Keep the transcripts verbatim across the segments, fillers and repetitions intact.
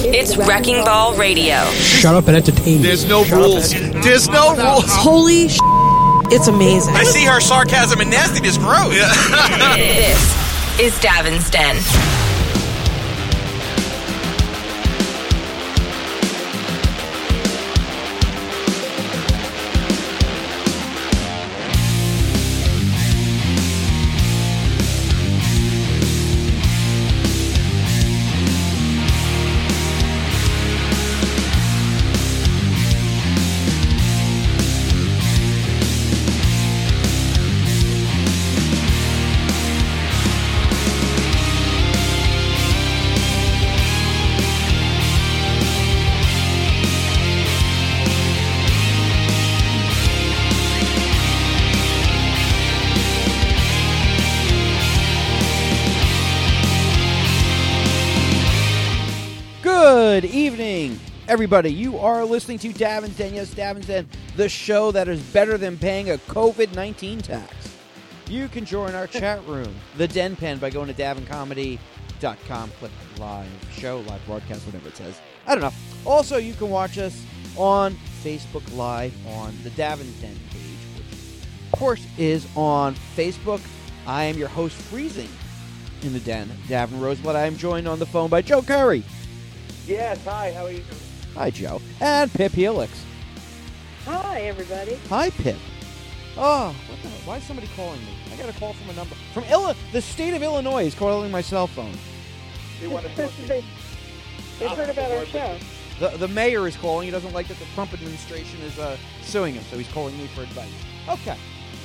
It's Wrecking Ball Radio. Shut up and entertain me. There's no Shut rules. There's no rules. Holy sh**. It's amazing. I see her sarcasm and nastiness grow. This is Davin's Den. Good evening, everybody. You are listening to Davin's Den. Yes, Davin's Den, the show that is better than paying a covid nineteen tax. You can join our chat room, the Den Pen, by going to davin comedy dot com. Click live show, live broadcast, whatever it says. I don't know. Also, you can watch us on Facebook Live on the Davin's Den page, which, of course, is on Facebook. I am your host, Freezing in the Den, Davin Roseblood. I am joined on the phone by Joe Curry. Yes, hi, how are you? Hi, Joe. And Pip Helix. Hi, everybody. Hi, Pip. Oh, what the hell? Why is somebody calling me? I got a call from a number. From Illi- the state of Illinois is calling my cell phone. You want to talk to they they heard about our show. The the mayor is calling. He doesn't like that the Trump administration is uh, suing him, so he's calling me for advice. Okay.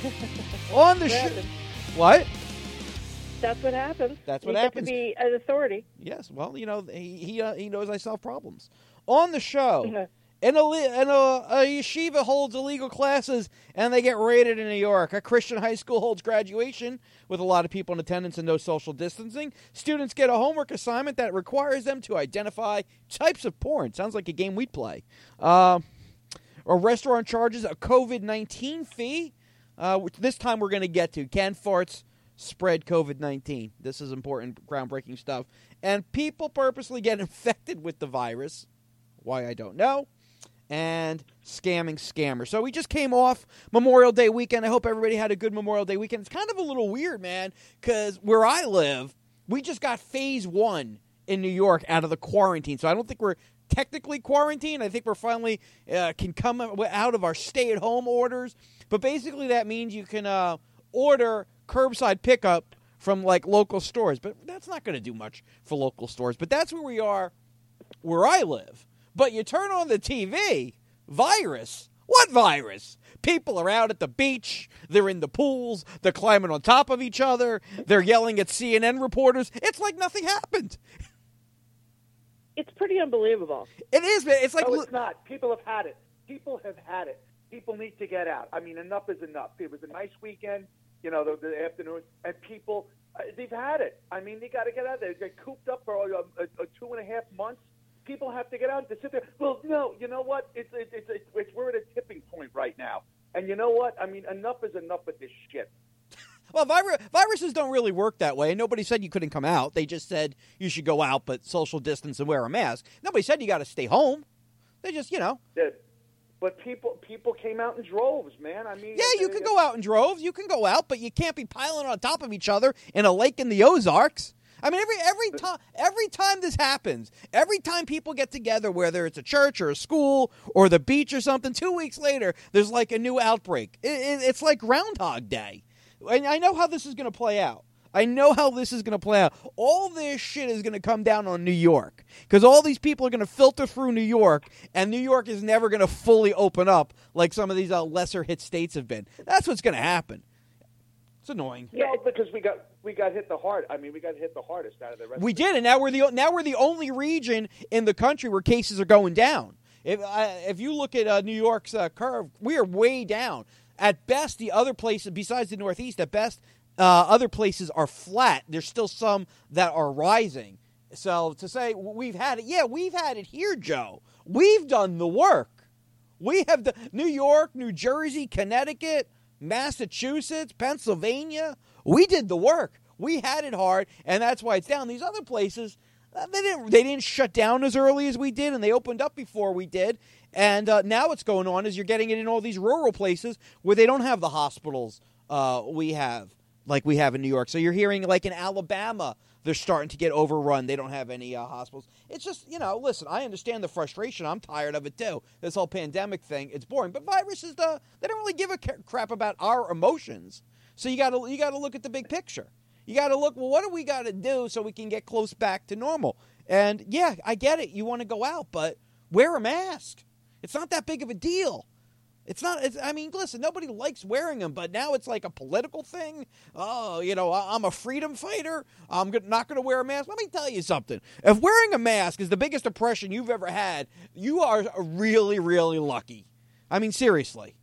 On the show. What? That's what happens. That's what you happens. You get to be an authority. Yes, well, you know, he he, uh, he knows I solve problems. On the show, Yeah. and, a, and a, a yeshiva holds illegal classes, and they get raided in New York. A Christian high school holds graduation with a lot of people in attendance and no social distancing. Students get a homework assignment that requires them to identify types of porn. Sounds like a game we'd play. Uh, a restaurant charges a covid nineteen fee, uh, which this time we're going to get to. Can farts spread covid nineteen? This is important, groundbreaking stuff. And people purposely get infected with the virus. Why, I don't know. And scamming scammers. So we just came off Memorial Day weekend. I hope everybody had a good Memorial Day weekend. It's kind of a little weird, man, because where I live, we just got phase one in New York out of the quarantine. So I don't think we're technically quarantined. I think we're finally uh, can come out of our stay-at-home orders. But basically that means you can uh, order curbside pickup from like local stores, but that's not going to do much for local stores. But that's where we are, where I live. But you turn on the T V, virus. What virus? People are out at the beach. They're in the pools. They're climbing on top of each other. They're yelling at C N N reporters. It's like nothing happened. It's pretty unbelievable. It is, man. It's like No, it's not. People have had it. People have had it. People need to get out. I mean, enough is enough. It was a nice weekend. You know, the, the afternoon, and people, uh, they've had it. I mean, they got to get out there. They get cooped up for a, a, a two and a half months. People have to get out to sit there. Well, no, you know what? It's, it's, it's, it's, it's we're at a tipping point right now. And you know what? I mean, enough is enough with this shit. Well, vir- viruses don't really work that way. Nobody said you couldn't come out. They just said you should go out, but social distance and wear a mask. Nobody said you got to stay home. They just, you know. Yeah. But people people came out in droves, man. I mean, Yeah, you I, can go out in droves. You can go out, but you can't be piling on top of each other in a lake in the Ozarks. I mean, every every time every time this happens, every time people get together, whether it's a church or a school or the beach or something, two weeks later, there's like a new outbreak. It, it, it's like Groundhog Day. And I know how this is going to play out. I know how this is going to play out. All this shit is going to come down on New York because all these people are going to filter through New York, and New York is never going to fully open up like some of these uh, lesser hit states have been. That's what's going to happen. It's annoying. Yeah, because we got we got hit the hard. I mean, we got hit the hardest out of the rest. We of did, and now we're the now we're the only region in the country where cases are going down. If uh, if you look at uh, New York's uh, curve, we are way down. At best, the other places besides the Northeast, at best. Uh, other places are flat. There's still some that are rising. So to say we've had it, yeah, we've had it here, Joe. We've done the work. We have the New York, New Jersey, Connecticut, Massachusetts, Pennsylvania. We did the work. We had it hard, and that's why it's down. These other places, Uh, they didn't. They didn't shut down as early as we did, and they opened up before we did. And uh, now what's going on is you're getting it in all these rural places where they don't have the hospitals uh, we have, like we have in New York. So you're hearing, like in Alabama, they're starting to get overrun. They don't have any uh, hospitals. It's just, you know, listen, I understand the frustration. I'm tired of it, too. This whole pandemic thing, it's boring. But viruses, uh, they don't really give a crap about our emotions. So you got to you got to look at the big picture. You got to look, well, what do we got to do so we can get close back to normal? And, yeah, I get it. You want to go out, but wear a mask. It's not that big of a deal. It's not, it's, I mean, listen, nobody likes wearing them, but now it's like a political thing. Oh, you know, I'm a freedom fighter. I'm not going to wear a mask. Let me tell you something. If wearing a mask is the biggest oppression you've ever had, you are really, really lucky. I mean, seriously.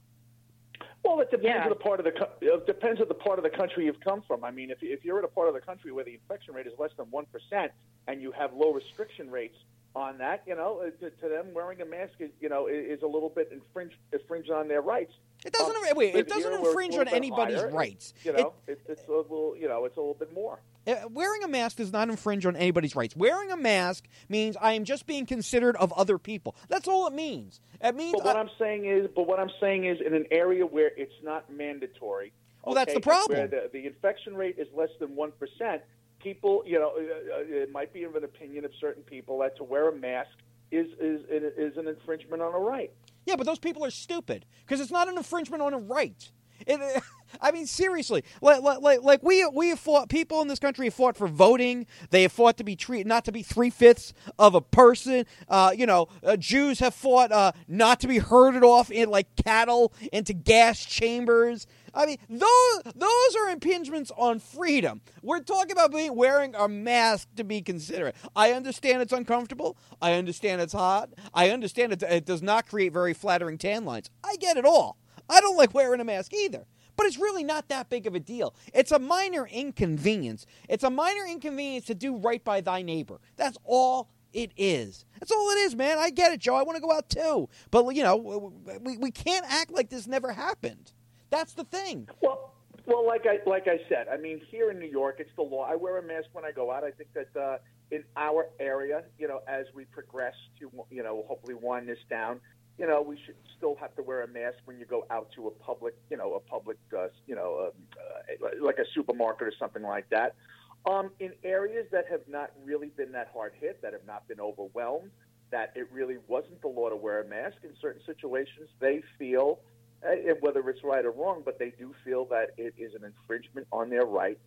Well, it depends Yeah. on the part of the co- it depends on the part of the country you've come from. I mean, if if you're in a part of the country where the infection rate is less than one percent and you have low restriction rates on that, you know, to, to them wearing a mask is, you know, is, is a little bit infringe infringe on their rights. It doesn't, Um, wait, it but doesn't here, where it's infringe a on little bit anybody's higher, rights. You know, it, it's a little, you know, it's a little bit more. Uh, wearing a mask does not infringe on anybody's rights. Wearing a mask means I am just being considered of other people. That's all it means. It means. But what I, I'm saying is, but what I'm saying is, in an area where it's not mandatory. Well, that's okay, the problem. Where the, the infection rate is less than one percent, people, you know, uh, it might be of an opinion of certain people that to wear a mask is is is an infringement on a right. yeah, but those people are stupid because it's not an infringement on a right. It, I mean, seriously, like, like, like we we have fought. People in this country have fought for voting. They have fought to be treated not to be three fifths of a person. Uh, you know, uh, Jews have fought uh, not to be herded off in like cattle into gas chambers. I mean, those those are impingements on freedom. We're talking about being wearing a mask to be considerate. I understand it's uncomfortable. I understand it's hot. I understand it, it does not create very flattering tan lines. I get it all. I don't like wearing a mask either. But it's really not that big of a deal. It's a minor inconvenience. It's a minor inconvenience to do right by thy neighbor. That's all it is. That's all it is, man. I get it, Joe. I want to go out too. But, you know, we, we can't act like this never happened. That's the thing. Well, well, like I like I said, I mean, here in New York, it's the law. I wear a mask when I go out. I think that uh, in our area, you know, as we progress to, you know, hopefully wind this down, you know, we should still have to wear a mask when you go out to a public, you know, a public, uh, you know, uh, uh, like a supermarket or something like that. Um, in areas that have not really been that hard hit, that have not been overwhelmed, that it really wasn't the law to wear a mask in certain situations, they feel, uh, whether it's right or wrong, but they do feel that it is an infringement on their right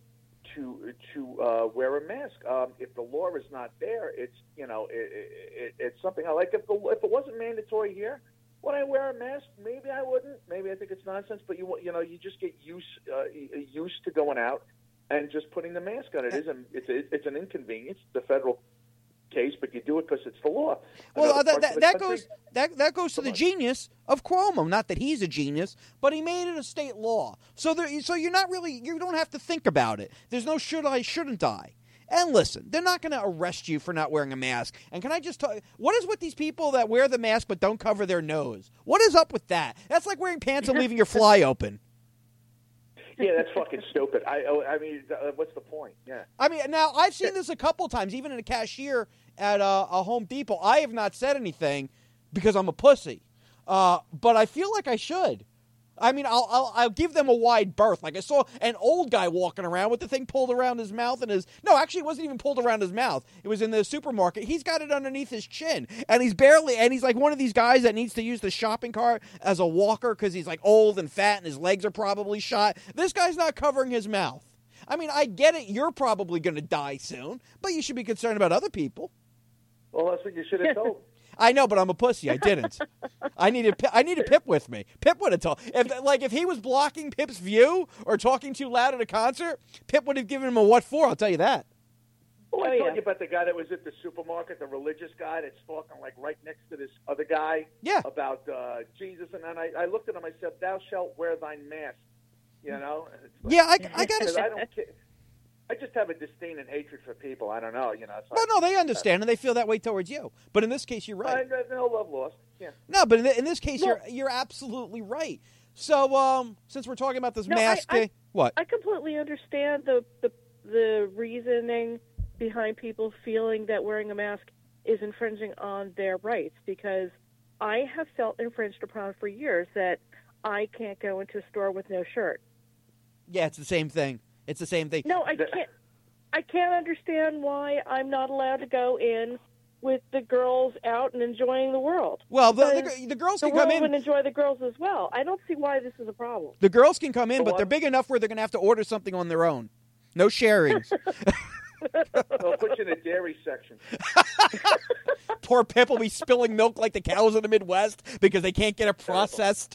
to to uh, wear a mask. Um, if the law is not there, it's you know it, it, it's something I like. If the, if it wasn't mandatory here, would I wear a mask? Maybe I wouldn't. Maybe I think it's nonsense. But you you know you just get used uh, used to going out and just putting the mask on. It is an it's a, it's an inconvenience. The federal case, but you do it because it's the law. Well, uh, that, that, that country, goes that that goes to the genius of Cuomo. Not that he's a genius, but he made it a state law. So there, so you're not really you don't have to think about it. There's no should I, shouldn't I. And listen, they're not going to arrest you for not wearing a mask. And can I just tell you, what is with these people that wear the mask but don't cover their nose? What is up with that? That's like wearing pants and leaving your fly open. Yeah, that's fucking stupid. I I mean, uh, what's the point? Yeah. I mean, now, I've seen this a couple times, even in a cashier at uh, a Home Depot. I have not said anything because I'm a pussy. Uh, but I feel like I should. I mean, I'll, I'll I'll give them a wide berth. Like I saw an old guy walking around with the thing pulled around his mouth and his... No, actually, it wasn't even pulled around his mouth. It was in the supermarket. He's got it underneath his chin. And he's barely... And he's like one of these guys that needs to use the shopping cart as a walker because he's like old and fat and his legs are probably shot. This guy's not covering his mouth. I mean, I get it. You're probably going to die soon. But you should be concerned about other people. Well, that's what you should have told. I know, but I'm a pussy. I didn't. I needed I needed Pip with me. Pip would have told. If like if he was blocking Pip's view or talking too loud at a concert, Pip would have given him a what for. I'll tell you that. Well, I Oh, told yeah. you about the guy that was at the supermarket, the religious guy that's talking like right next to this other guy. Yeah. About uh, Jesus, and then I, I looked at him. I said, "Thou shalt wear thine mask." You know. It's like- Yeah, I, I got Because I to. don't care. I just have a disdain and hatred for people. I don't know. You know. It's No, like, no, they understand and they feel that way towards you. But in this case, you're right. I, no love lost. Yeah. No, but in, in this case, you're you're absolutely right. So, um, since we're talking about this No, mask I- I- thing, what? I completely understand the, the the reasoning behind people feeling that wearing a mask is infringing on their rights, because I have felt infringed upon for years that I can't go into a store with no shirt. Yeah, it's the same thing. It's the same thing. No, I can't. I can't understand why I'm not allowed to go in with the girls out and enjoying the world. Well, the, Because the, the girls the can come world in. would enjoy the girls as well. I don't see why this is a problem. The girls can come in, So but what? they're big enough where they're going to have to order something on their own. No sharings. I'll put you in the dairy section. Poor Pip will be spilling milk like the cows in the Midwest because they can't get it processed.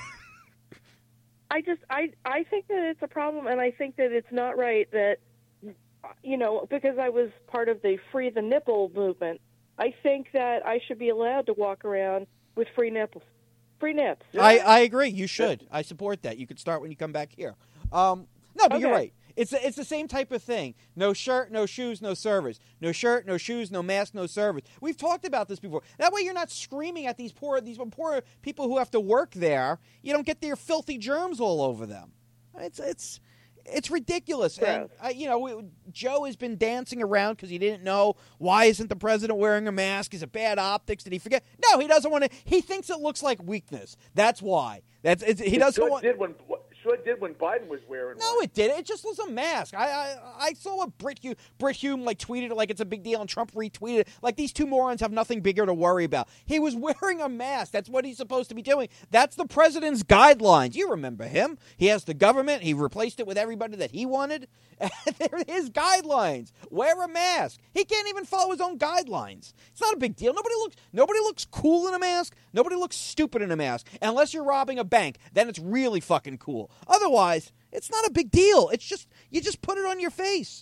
I just, I, I think that it's a problem, and I think that it's not right that, you know, because I was part of the Free the Nipple movement, I think that I should be allowed to walk around with free nipples. Free nips. I, I agree. You should. I support that. You could start when you come back here. Um, no, but you're Okay. right. It's it's the same type of thing. No shirt, no shoes, no service. No shirt, no shoes, no mask, no service. We've talked about this before. That way, you're not screaming at these poor these poor people who have to work there. You don't get their filthy germs all over them. It's it's it's ridiculous. And uh, you know, we, Joe has been dancing around because he didn't know, why isn't the president wearing a mask? Is it bad optics? Did he forget? No, he doesn't want to. He thinks it looks like weakness. That's why. That's it's, he doesn't Sure want. did when sure did when Biden was wearing No, one. it didn't. It just was a mask. I I, I saw what Brit Hume, Brit Hume like tweeted it like it's a big deal, and Trump retweeted it. Like, these two morons have nothing bigger to worry about. He was wearing a mask. That's what he's supposed to be doing. That's the president's guidelines. You remember him. He has the government. He replaced it with everybody that he wanted. They're his guidelines. Wear a mask. He can't even follow his own guidelines. It's not a big deal. Nobody looks nobody looks cool in a mask. Nobody looks stupid in a mask. Unless you're robbing a bank, then it's really fucking cool. Otherwise, it's not a big deal. It's just, you just put it on your face.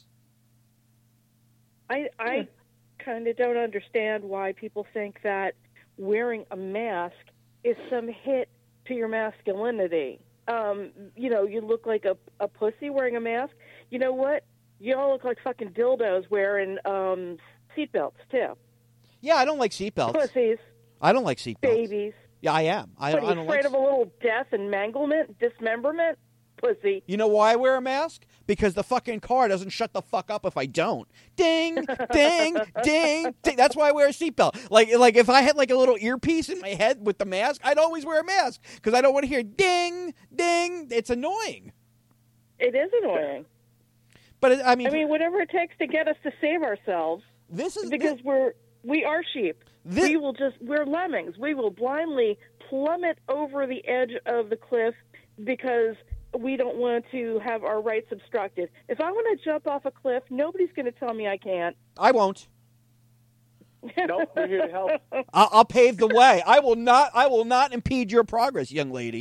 I, I kind of don't understand why people think that wearing a mask is some hit to your masculinity. Um, you know, you look like a, a pussy wearing a mask. You know what? You all look like fucking dildos wearing um, seatbelts, too. Yeah, I don't like seatbelts. Pussies, I don't like seatbelts. babies. Yeah, I am. I, What, I are you don't afraid like of a little death and manglement, dismemberment? Pussy. You know why I wear a mask? Because the fucking car doesn't shut the fuck up if I don't. Ding, ding, ding, ding. That's why I wear a seatbelt. Like, like if I had like a little earpiece in my head with the mask, I'd always wear a mask because I don't want to hear ding, ding. It's annoying. It is annoying. But it, I mean, I mean, whatever it takes to get us to save ourselves, this is because we're we are sheep. This- we will just we're lemmings. We will blindly plummet over the edge of the cliff because we don't want to have our rights obstructed. If I want to jump off a cliff, nobody's going to tell me I can't. I won't. Nope, we're here to help. I'll, I'll pave the way. I will not. I will not impede your progress, young lady.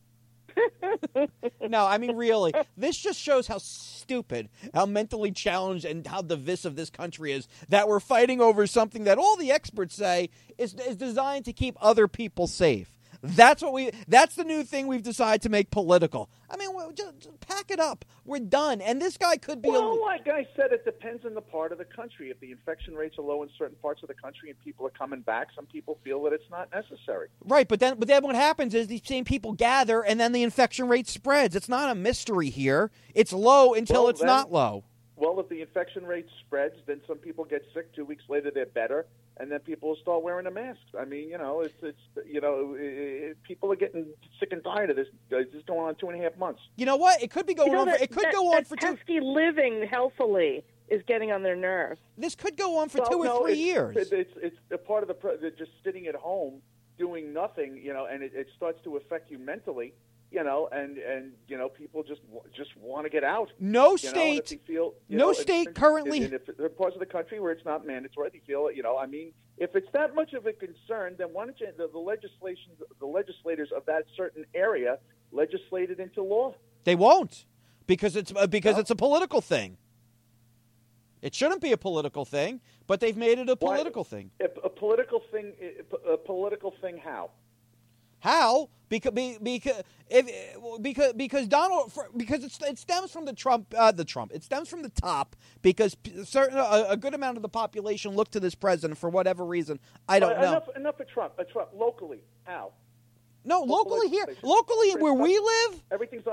No, I mean, really, this just shows how stupid, how mentally challenged, and how divisive this country is, that we're fighting over something that all the experts say is, is designed to keep other people safe. That's what we. That's the new thing we've decided to make political. I mean, well, just, just pack it up. We're done. And this guy could be. Well, a, like I said, it depends on the part of the country. If the infection rates are low in certain parts of the country and people are coming back, some people feel that it's not necessary. Right, but then, but then what happens is these same people gather, and then the infection rate spreads. It's not a mystery here. It's low until Well, it's then- not low. Well, if the infection rate spreads, then some people get sick. Two weeks later, they're better, and then people will start wearing a mask. I mean, you know, it's it's you know, it, it, people are getting sick and tired of this. This is going on two and a half months. You know what? It could be going You know, on. that, For, it could that, go on that for two. pesky living healthily is getting on their nerves. This could go on for Well, two or no, three it's, years. It's, it's it's a part of the pre- they're just sitting at home doing nothing, you know, and it, it starts to affect you mentally, you know, and, and you know, people just just want to get out. No You know, and state. if they feel, you no know, state and- currently- And if there are parts of the country where it's not mandatory, they feel, you know, I mean, if it's that much of a concern, then why don't you, the, the legislation, the legislators of that certain area legislate it into law? They won't, because it's uh, because No. it's a political thing. It shouldn't be a political thing, but they've made it a Why- political thing. A, a political thing, a political thing, how? How? Because because if because because Donald because it's, it stems from the Trump uh, the Trump it stems from the top because certain a, a good amount of the population look to this president for whatever reason. I don't Uh, know. Enough, enough of Trump. Uh, Trump locally, how? No, Local locally here, legislation. locally Pretty where much. we live. Everything's on.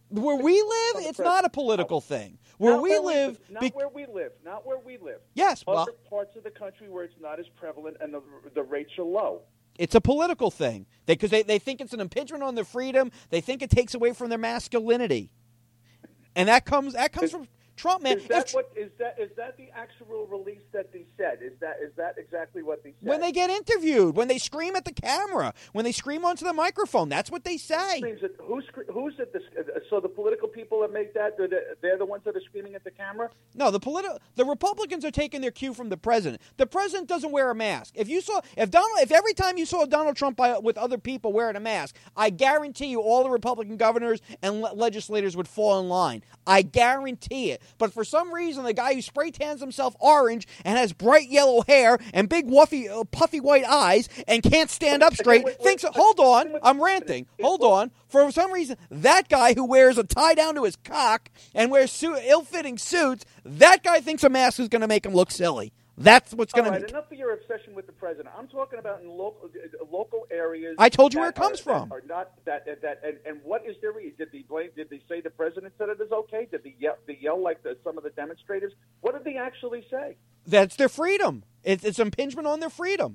Where we live, it's not a political thing. Where Not we where live, not be- where we live, not where we live. yes, well, Other parts of the country where it's not as prevalent and the the rates are low. it's a political thing. Because they, they, they think it's an impingement on their freedom. They think it takes away from their masculinity. And that comes that comes Is- from Trump, man. Is that If- what is that is that the actual release that they said? Is that is that exactly what they said? when they get interviewed, when they scream at the camera, when they scream onto the microphone, that's what they say. Screams at, who's scre- who's at this? So the political people that make that they're the, they're the ones that are screaming at the camera. No, the politi- the Republicans are taking their cue from the president. The president doesn't wear a mask. If you saw, if Donald, if every time you saw Donald Trump by, with other people wearing a mask, I guarantee you all the Republican governors and le- legislators would fall in line. I guarantee it. But for some reason, the guy who spray tans himself orange and has bright yellow hair and big wuffy, uh, puffy white eyes and can't stand up straight wait, wait, thinks. wait, Hold on, wait, wait, I'm wait, ranting. wait, Hold wait. on. For some reason, that guy who wears a tie down to his cock and wears su- ill-fitting suits, that guy thinks a mask is going to make him look silly. That's what's All going right, to. enough of your obsession with the president. I'm talking about in local uh, local areas. I told you where that it comes are, from. That are not that that and, and what is their reason? Did they blame? Did they say the president said it is okay? Did they yell, they yell like the, some of the demonstrators? What did they actually say? That's their freedom. It's, it's impingement on their freedom.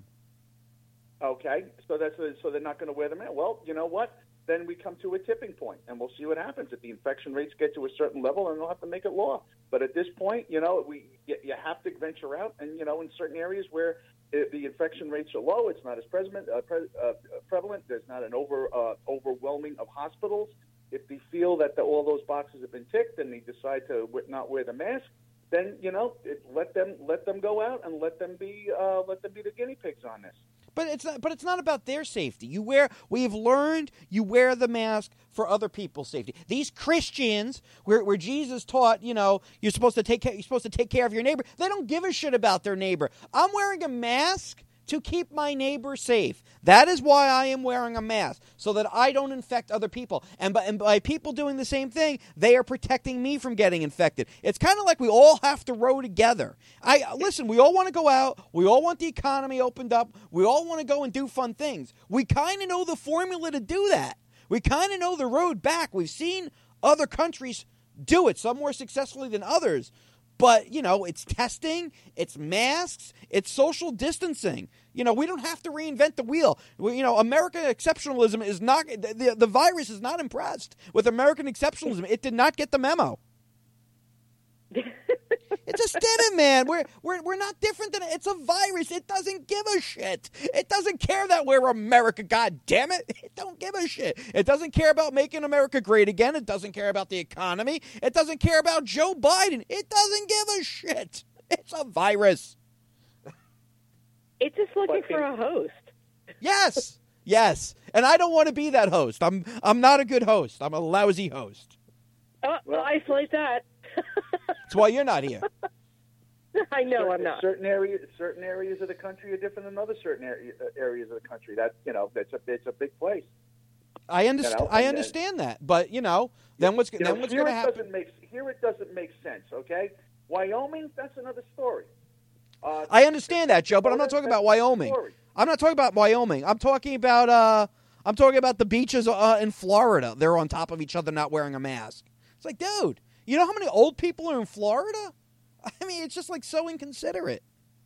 Okay, so that's so they're not going to wear them out. Well, you know what? Then we come to a tipping point, and we'll see what happens. If the infection rates get to a certain level, and they'll have to make it law. But at this point, you know, we you, you have to venture out, and you know, in certain areas where it, the infection rates are low, it's not as prevalent. Uh, pre, uh, prevalent. There's not an over uh, overwhelming of hospitals. If they feel that the, all those boxes have been ticked, and they decide to w- not wear the mask, then you know, it, let them let them go out and let them be uh, let them be the guinea pigs on this. But it's not. But it's not about their safety. You wear. We've learned you wear the mask for other people's safety. These Christians, where, where Jesus taught, you know, you're supposed to take care, you're supposed to take care of your neighbor. They don't give a shit about their neighbor. I'm wearing a mask to keep my neighbor safe. That is why I am wearing a mask, so that I don't infect other people. And by, and by people doing the same thing, they are protecting me from getting infected. It's kind of like we all have to row together. I listen, we all want to go out. We all want the economy opened up. We all want to go and do fun things. We kind of know the formula to do that. We kind of know the road back. We've seen other countries do it, some more successfully than others. But, you know, it's testing, it's masks, it's social distancing. You know, we don't have to reinvent the wheel. We, you know, American exceptionalism is not, the, the, the virus is not impressed with American exceptionalism. It did not get the memo. It just didn't, man. We're, we're, we're not different than, it's a virus. It doesn't give a shit. It doesn't care that we're America, God damn it. It don't give a shit. It doesn't care about making America great again. It doesn't care about the economy. It doesn't care about Joe Biden. It doesn't give a shit. It's a virus. It's just looking But for in- a host. Yes. Yes. And I don't want to be that host. I'm I'm not a good host. I'm a lousy host. Oh, well, isolate that. That's why you're not here. I know certain, I'm not. Certain areas, certain areas of the country are different than other certain area, areas of the country. That you know, that's a it's a big place. I understand. You know, I and- understand that, but you know, then what's You then know, what's here going to it happen? doesn't make here it doesn't make sense. Okay, Wyoming, that's another story. Uh, I understand that, Joe, but I'm not talking about Wyoming. Story. I'm not talking about Wyoming. I'm talking about uh, I'm talking about the beaches uh, in Florida. They're on top of each other, not wearing a mask. It's like, dude, you know how many old people are in Florida? I mean, it's just like so inconsiderate.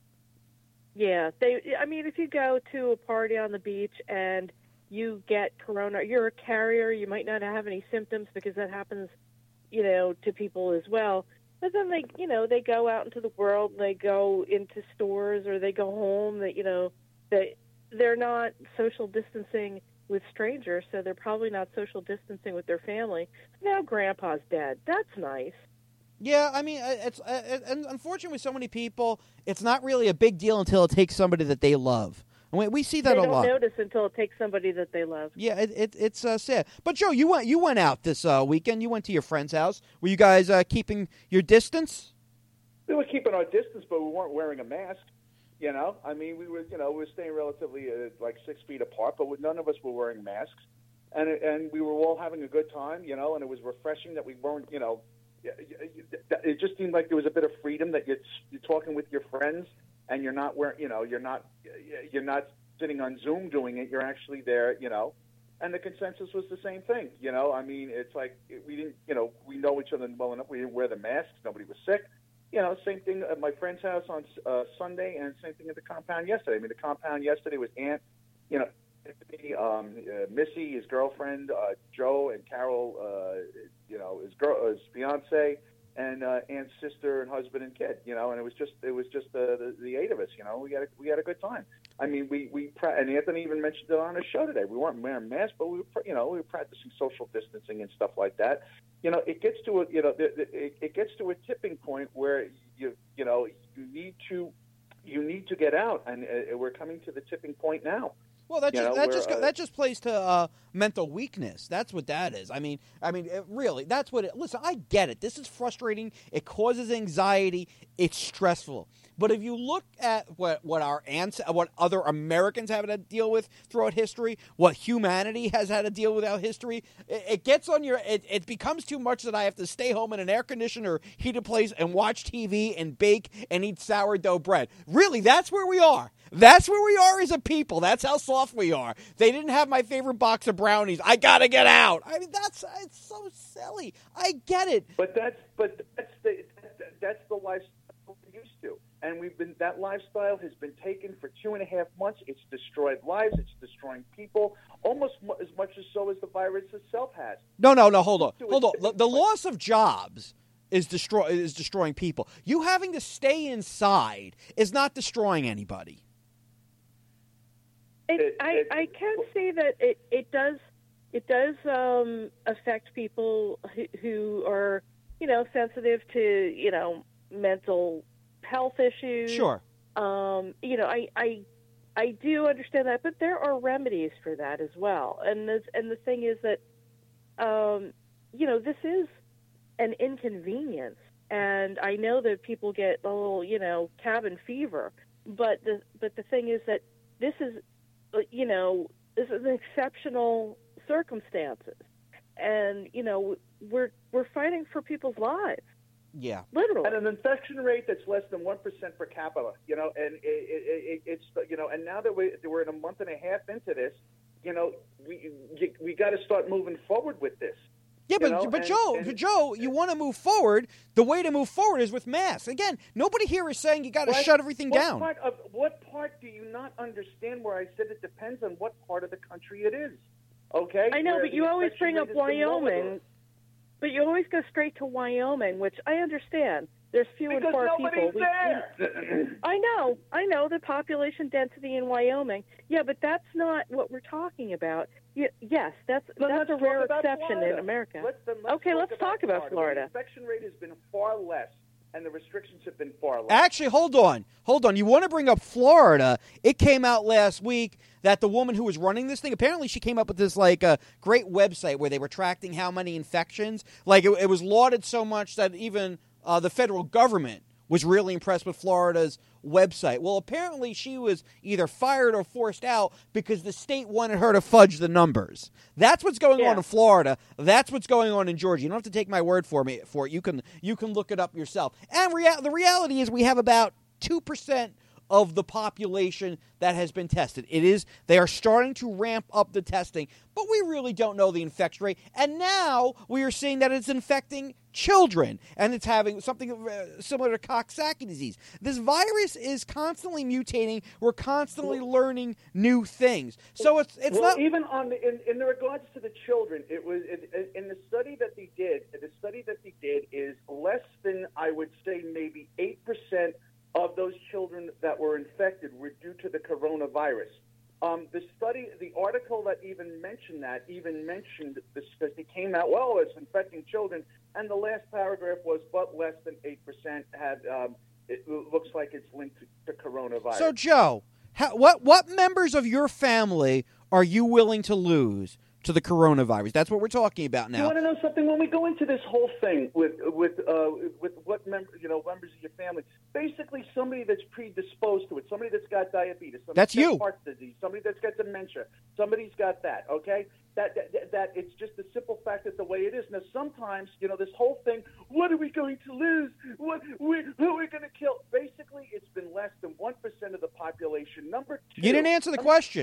Yeah, they. I mean, if you go to a party on the beach and you get corona, you're a carrier. You might not have any symptoms because that happens, you know, to people as well. But then they, you know, they go out into the world, and they go into stores, or they go home. That you know, they they're not social distancing with strangers, so they're probably not social distancing with their family. Now Grandpa's dead. That's nice. Yeah, I mean, it's uh, and unfortunately with so many people, it's not really a big deal until it takes somebody that they love. And we, we see that They a don't lot. notice until it takes somebody that they love. Yeah, it, it it's uh, sad. But Joe, you went you went out this uh, weekend. You went to your friend's house. Were you guys uh, keeping your distance? We were keeping our distance, but we weren't wearing a mask. You know, I mean, we were, you know, we were staying relatively uh, like six feet apart, but none of us were wearing masks, and and we were all having a good time. You know, and it was refreshing that we weren't, you know. It just seemed like there was a bit of freedom that you're, you're talking with your friends and you're not wearing, you know, you're not, you're not sitting on Zoom doing it. You're actually there, you know, and the consensus was the same thing. You know, I mean, it's like we didn't, you know, we know each other well enough. We didn't wear the masks. Nobody was sick. You know, same thing at my friend's house on uh, Sunday, and same thing at the compound yesterday. I mean, the compound yesterday was Aunt, you know, Anthony, um, uh, Missy, his girlfriend, uh, Joe and Carol, uh, you know, his girl, his fiance, and uh, Aunt's sister and husband and kid. You know, and it was just it was just uh, the the eight of us. You know, we had a, we had a good time. I mean, we we pra- and Anthony even mentioned it on his show today. We weren't wearing masks, but we were, you know, we were practicing social distancing and stuff like that. You know, it gets to a you know the, the, it, it gets to a tipping point where you you know you need to you need to get out, and uh, we're coming to the tipping point now. Well, that You just know, that we're, just uh, that just plays to uh, mental weakness. That's what that is. I mean, I mean, it, really, that's what it. Listen, I get it. This is frustrating. It causes anxiety. It's stressful. But if you look at what what our ans- what other Americans have had to deal with throughout history, what humanity has had to deal with throughout history, it, it gets on your. It, it becomes too much that I have to stay home in an air conditioner, heated place, and watch T V and bake and eat sourdough bread. Really, that's where we are. That's where we are as a people. That's how soft we are. They didn't have my favorite box of brownies. I gotta get out. I mean, that's it's so silly. I get it. But that's but that's the that's the lifestyle we're used to, and we've been that lifestyle has been taken for two and a half months. It's destroyed lives. It's destroying people almost mu- as much as so as the virus itself has. No, no, no. Hold on, Do it hold on. The, different the way. loss of jobs is destroy is destroying people. You having to stay inside is not destroying anybody. It, It- I, it- I can see that it, it does it does um, affect people who, who are you know sensitive to you know mental health issues. Sure. Um, you know, I, I I do understand that, but there are remedies for that as well. And this, and the thing is that um, you know this is an inconvenience, and I know that people get a little you know cabin fever, but the but the thing is that this is you know, this is an exceptional circumstances, and you know, we're we're fighting for people's lives, Yeah. literally. At an infection rate that's less than one percent per capita, you know, and it, it, it, it's you know, and now that we we're in a month and a half into this, you know, we we got to start moving forward with this. Yeah, but You know, but and- Joe, and- but Joe, you want to move forward. The way to move forward is with masks. Again, nobody here is saying you got to What- shut everything what down. Part of, what part do you not understand where I said it depends on what part of the country it is? Okay? I know, Where but the you always infection bring rate up has been lower. Wyoming. But you always go straight to Wyoming, which I understand. There's few and Because far nobody's people. We- there. I know, I know the population density in Wyoming. Yeah, but that's not what we're talking about. Y- yes, that's Then that's let's a rare talk about exception Florida. in America. Let's, then let's Okay, let's talk about where Florida. The infection rate has been far less, and the restrictions have been far less. Actually, hold on. Hold on. You want to bring up Florida. It came out last week that the woman who was running this thing, apparently she came up with this like uh, great website where they were tracking how many infections. Like it, it was lauded so much that even uh, the federal government was really impressed with Florida's website. Well, apparently she was either fired or forced out because the state wanted her to fudge the numbers. That's what's going Yeah. on in Florida. That's what's going on in Georgia. You don't have to take my word for me for it. You can you can look it up yourself. And rea- the reality is we have about two percent of the population that has been tested. It is they are starting to ramp up the testing, but we really don't know the infection rate. And now we are seeing that it's infecting children, and it's having something uh, similar to Coxsackie disease. This virus is constantly mutating. We're constantly learning new things. So it's it's well, not even on the, in, in the regards to the children, it was in, in the study that they did. The study that they did is less than I would say maybe eight percent of those children that were infected were due to the coronavirus. Um, the study, the article that even mentioned that, even mentioned this because it came out, well, it's infecting children, and the last paragraph was, but less than eight percent had, um, it looks like it's linked to, to coronavirus. So, Joe, how, what what members of your family are you willing to lose to the coronavirus? That's what we're talking about You now. want to know something? When we go into this whole thing with with uh, with what member, you know, members of your family, basically somebody that's predisposed to it, somebody that's got diabetes, somebody That's that's got you. heart disease, somebody that's got dementia, somebody's got that. Okay, that, that that it's just the simple fact that the way it is. Now, sometimes you know this whole thing. What are we going to lose? What we who are we going to kill? Basically, it's been less than one percent of the population. Number two, You didn't answer the number question. two,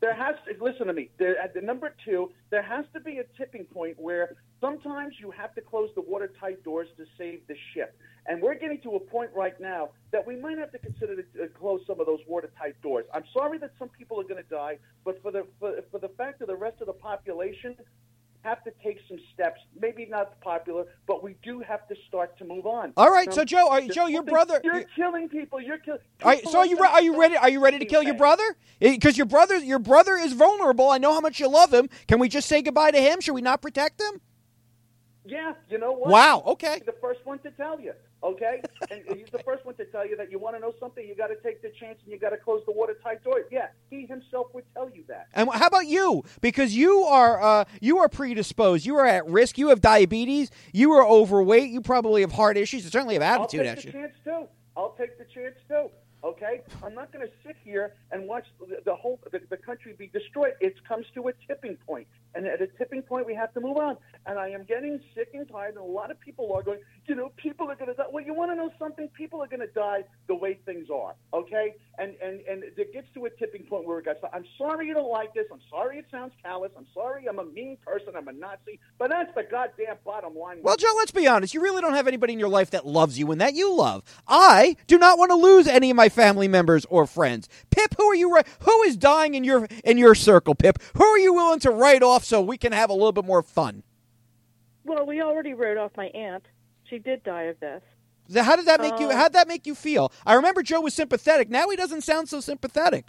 There has to, listen to me. There, at the number two, there has to be a tipping point where sometimes you have to close the watertight doors to save the ship. And we're getting to a point right now that we might have to consider to uh, close some of those watertight doors. I'm sorry that some people are going to die, but for the for, for the fact of the rest of the population, have to take some steps. Maybe not popular, but we do have to start to move on. All right, Now, so Joe, are, Joe, your brother. You're killing people. You're killing. All right, so are you re- are you ready? Are you ready to kill your brother? Because your brother, your brother is vulnerable. I know how much you love him. Can we just say goodbye to him? Should we not protect him? Yeah, you know what? Wow. Okay. He's the first one to tell you. Okay, and he's the first one to tell you that you want to know something, you got to take the chance and you got to close the watertight door. Yeah, he himself would tell you that. And how about you? Because you are uh, you are predisposed. You are at risk. You have diabetes. You are overweight. You probably have heart issues. You certainly have attitude I'll take issues. the chance too. I'll take the chance too. Okay, I'm not going to sit here and watch the, the whole the, the country be destroyed. It comes to a tipping point, and at a tipping point, we have to move on. And I am getting sick and tired. And a lot of people are going, you know, people are going to die. Well, you want to know something? People are going to die the way things are. Okay, and and and it gets to a tipping point where it gets. I'm sorry you don't like this. I'm sorry it sounds callous. I'm sorry I'm a mean person. I'm a Nazi. But that's the goddamn bottom line. Well, Joe, let's be honest. You really don't have anybody in your life that loves you and that you love. I do not want to lose any of my family members or friends. Pip, who are you? Who is dying in your in your circle, Pip? Who are you willing to write off so we can have a little bit more fun? Well, we already wrote off my aunt. She did die of this. How did that make uh, you? How did that make you feel? I remember Joe was sympathetic. Now he doesn't sound so sympathetic.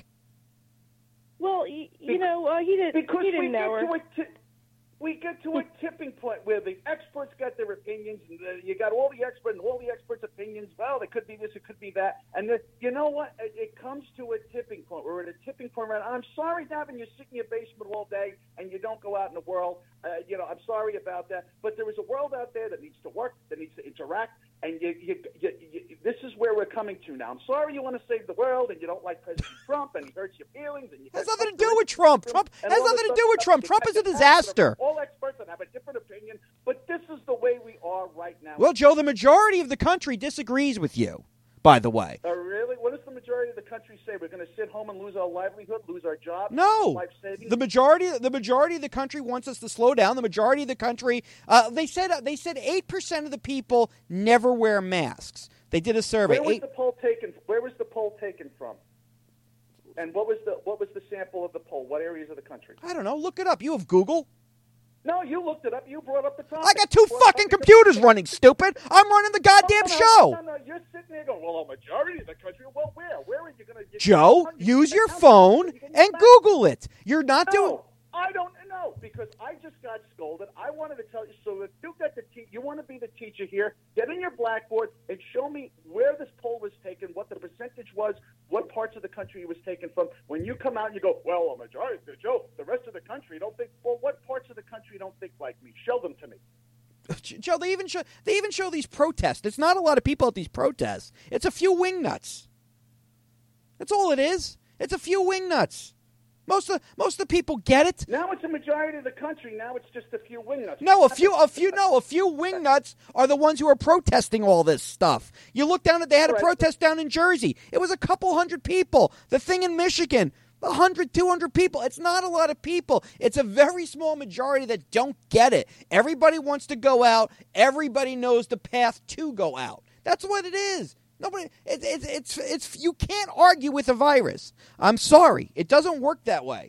Well, you, you know, uh, he didn't. Because he we didn't get know her. to a ti- we get to a tipping point where the experts got their opinions, and the, you got all the experts and all the experts' opinions. Well, it could be this, it could be that, and the, you know what? It, it comes to a tipping point. We're at a tipping point right now. I'm sorry, Davin, you sit in your basement all day and you don't go out in the world. Uh, you know, I'm sorry about that, but there is a world out there that needs to work, that needs to interact, and you, you, you, you, this is where we're coming to now. I'm sorry you want to save the world, and you don't like President Trump, and he hurts your feelings. And you has nothing to do with Trump. Trump has nothing to do with Trump. Trump is a disaster. All experts that have a different opinion, but this is the way we are right now. Well, Joe, the majority of the country disagrees with you, by the way. Uh, really? What does the majority of the country say? We're going to sit home and lose our livelihood, lose our job? No. Life savings? The majority, the majority of the country wants us to slow down. The majority of the country, uh, they said, uh, they said eight percent of the people never wear masks. They did a survey. Where was Eight, the poll taken? Where was the poll taken from? And what was the what was the sample of the poll? What areas of the country? I don't know. Look it up. You have Google. No, you looked it up. You brought up the topic. I got two Well, fucking computers running, stupid. I'm running the goddamn no, no, show. No, no, you're sitting there going, well, a majority of the country. Well, where? Where are you going to? Joe, use your phone and Google it. You're not doing. No, I don't know because I just got scolded. I wanted to tell you. So if you got the te- you want to be the teacher here, get in your blackboard and show me where this poll was taken, what the percentage was, what parts of the country it was taken from. When you come out and you go, well, a majority, Joe, the rest of the country don't think. Well, what parts of the country don't think like me? Show them to me. Joe, they even show they even show these protests. There's not a lot of people at these protests. It's a few wingnuts. That's all it is. It's a few wingnuts. Most of most of the people get it. Now it's a majority of the country. Now it's just a few wingnuts. No, a few, a few, no, a few wingnuts are the ones who are protesting all this stuff. You look down at, they had a Right. protest down in Jersey. It was a couple hundred people. The thing in Michigan, a hundred, two hundred people. It's not a lot of people. It's a very small majority that don't get it. Everybody wants to go out. Everybody knows the path to go out. That's what it is. Nobody, it, it, it's, it's, you can't argue with a virus. I'm sorry. It doesn't work that way.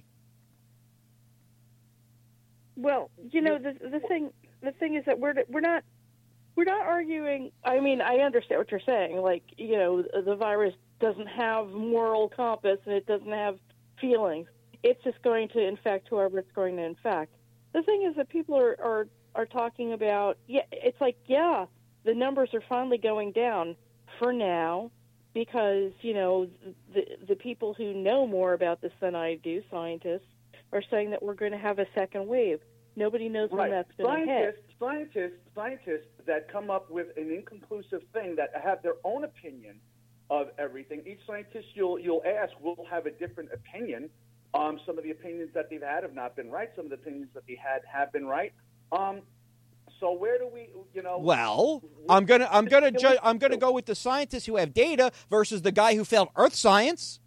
Well, you know, the the thing the thing is that we're we're not we're not arguing. I mean, I understand what you're saying. Like, you know, the virus doesn't have moral compass and it doesn't have feelings. It's just going to infect whoever it's going to infect. The thing is that people are are, are talking about. Yeah, it's like yeah, the numbers are finally going down for now because you know the the people who know more about this than I do, scientists, are saying that we're going to have a second wave. Nobody knows when Right. that's going to hit. Scientists, scientists, scientists that come up with an inconclusive thing that have their own opinion of everything. Each scientist you'll you'll ask will have a different opinion. Um, some of the opinions that they've had have not been right. Some of the opinions that they had have been right. Um, so where do we, you know? Well, I'm gonna I'm gonna ju- I'm gonna go with the scientists who have data versus the guy who failed Earth science.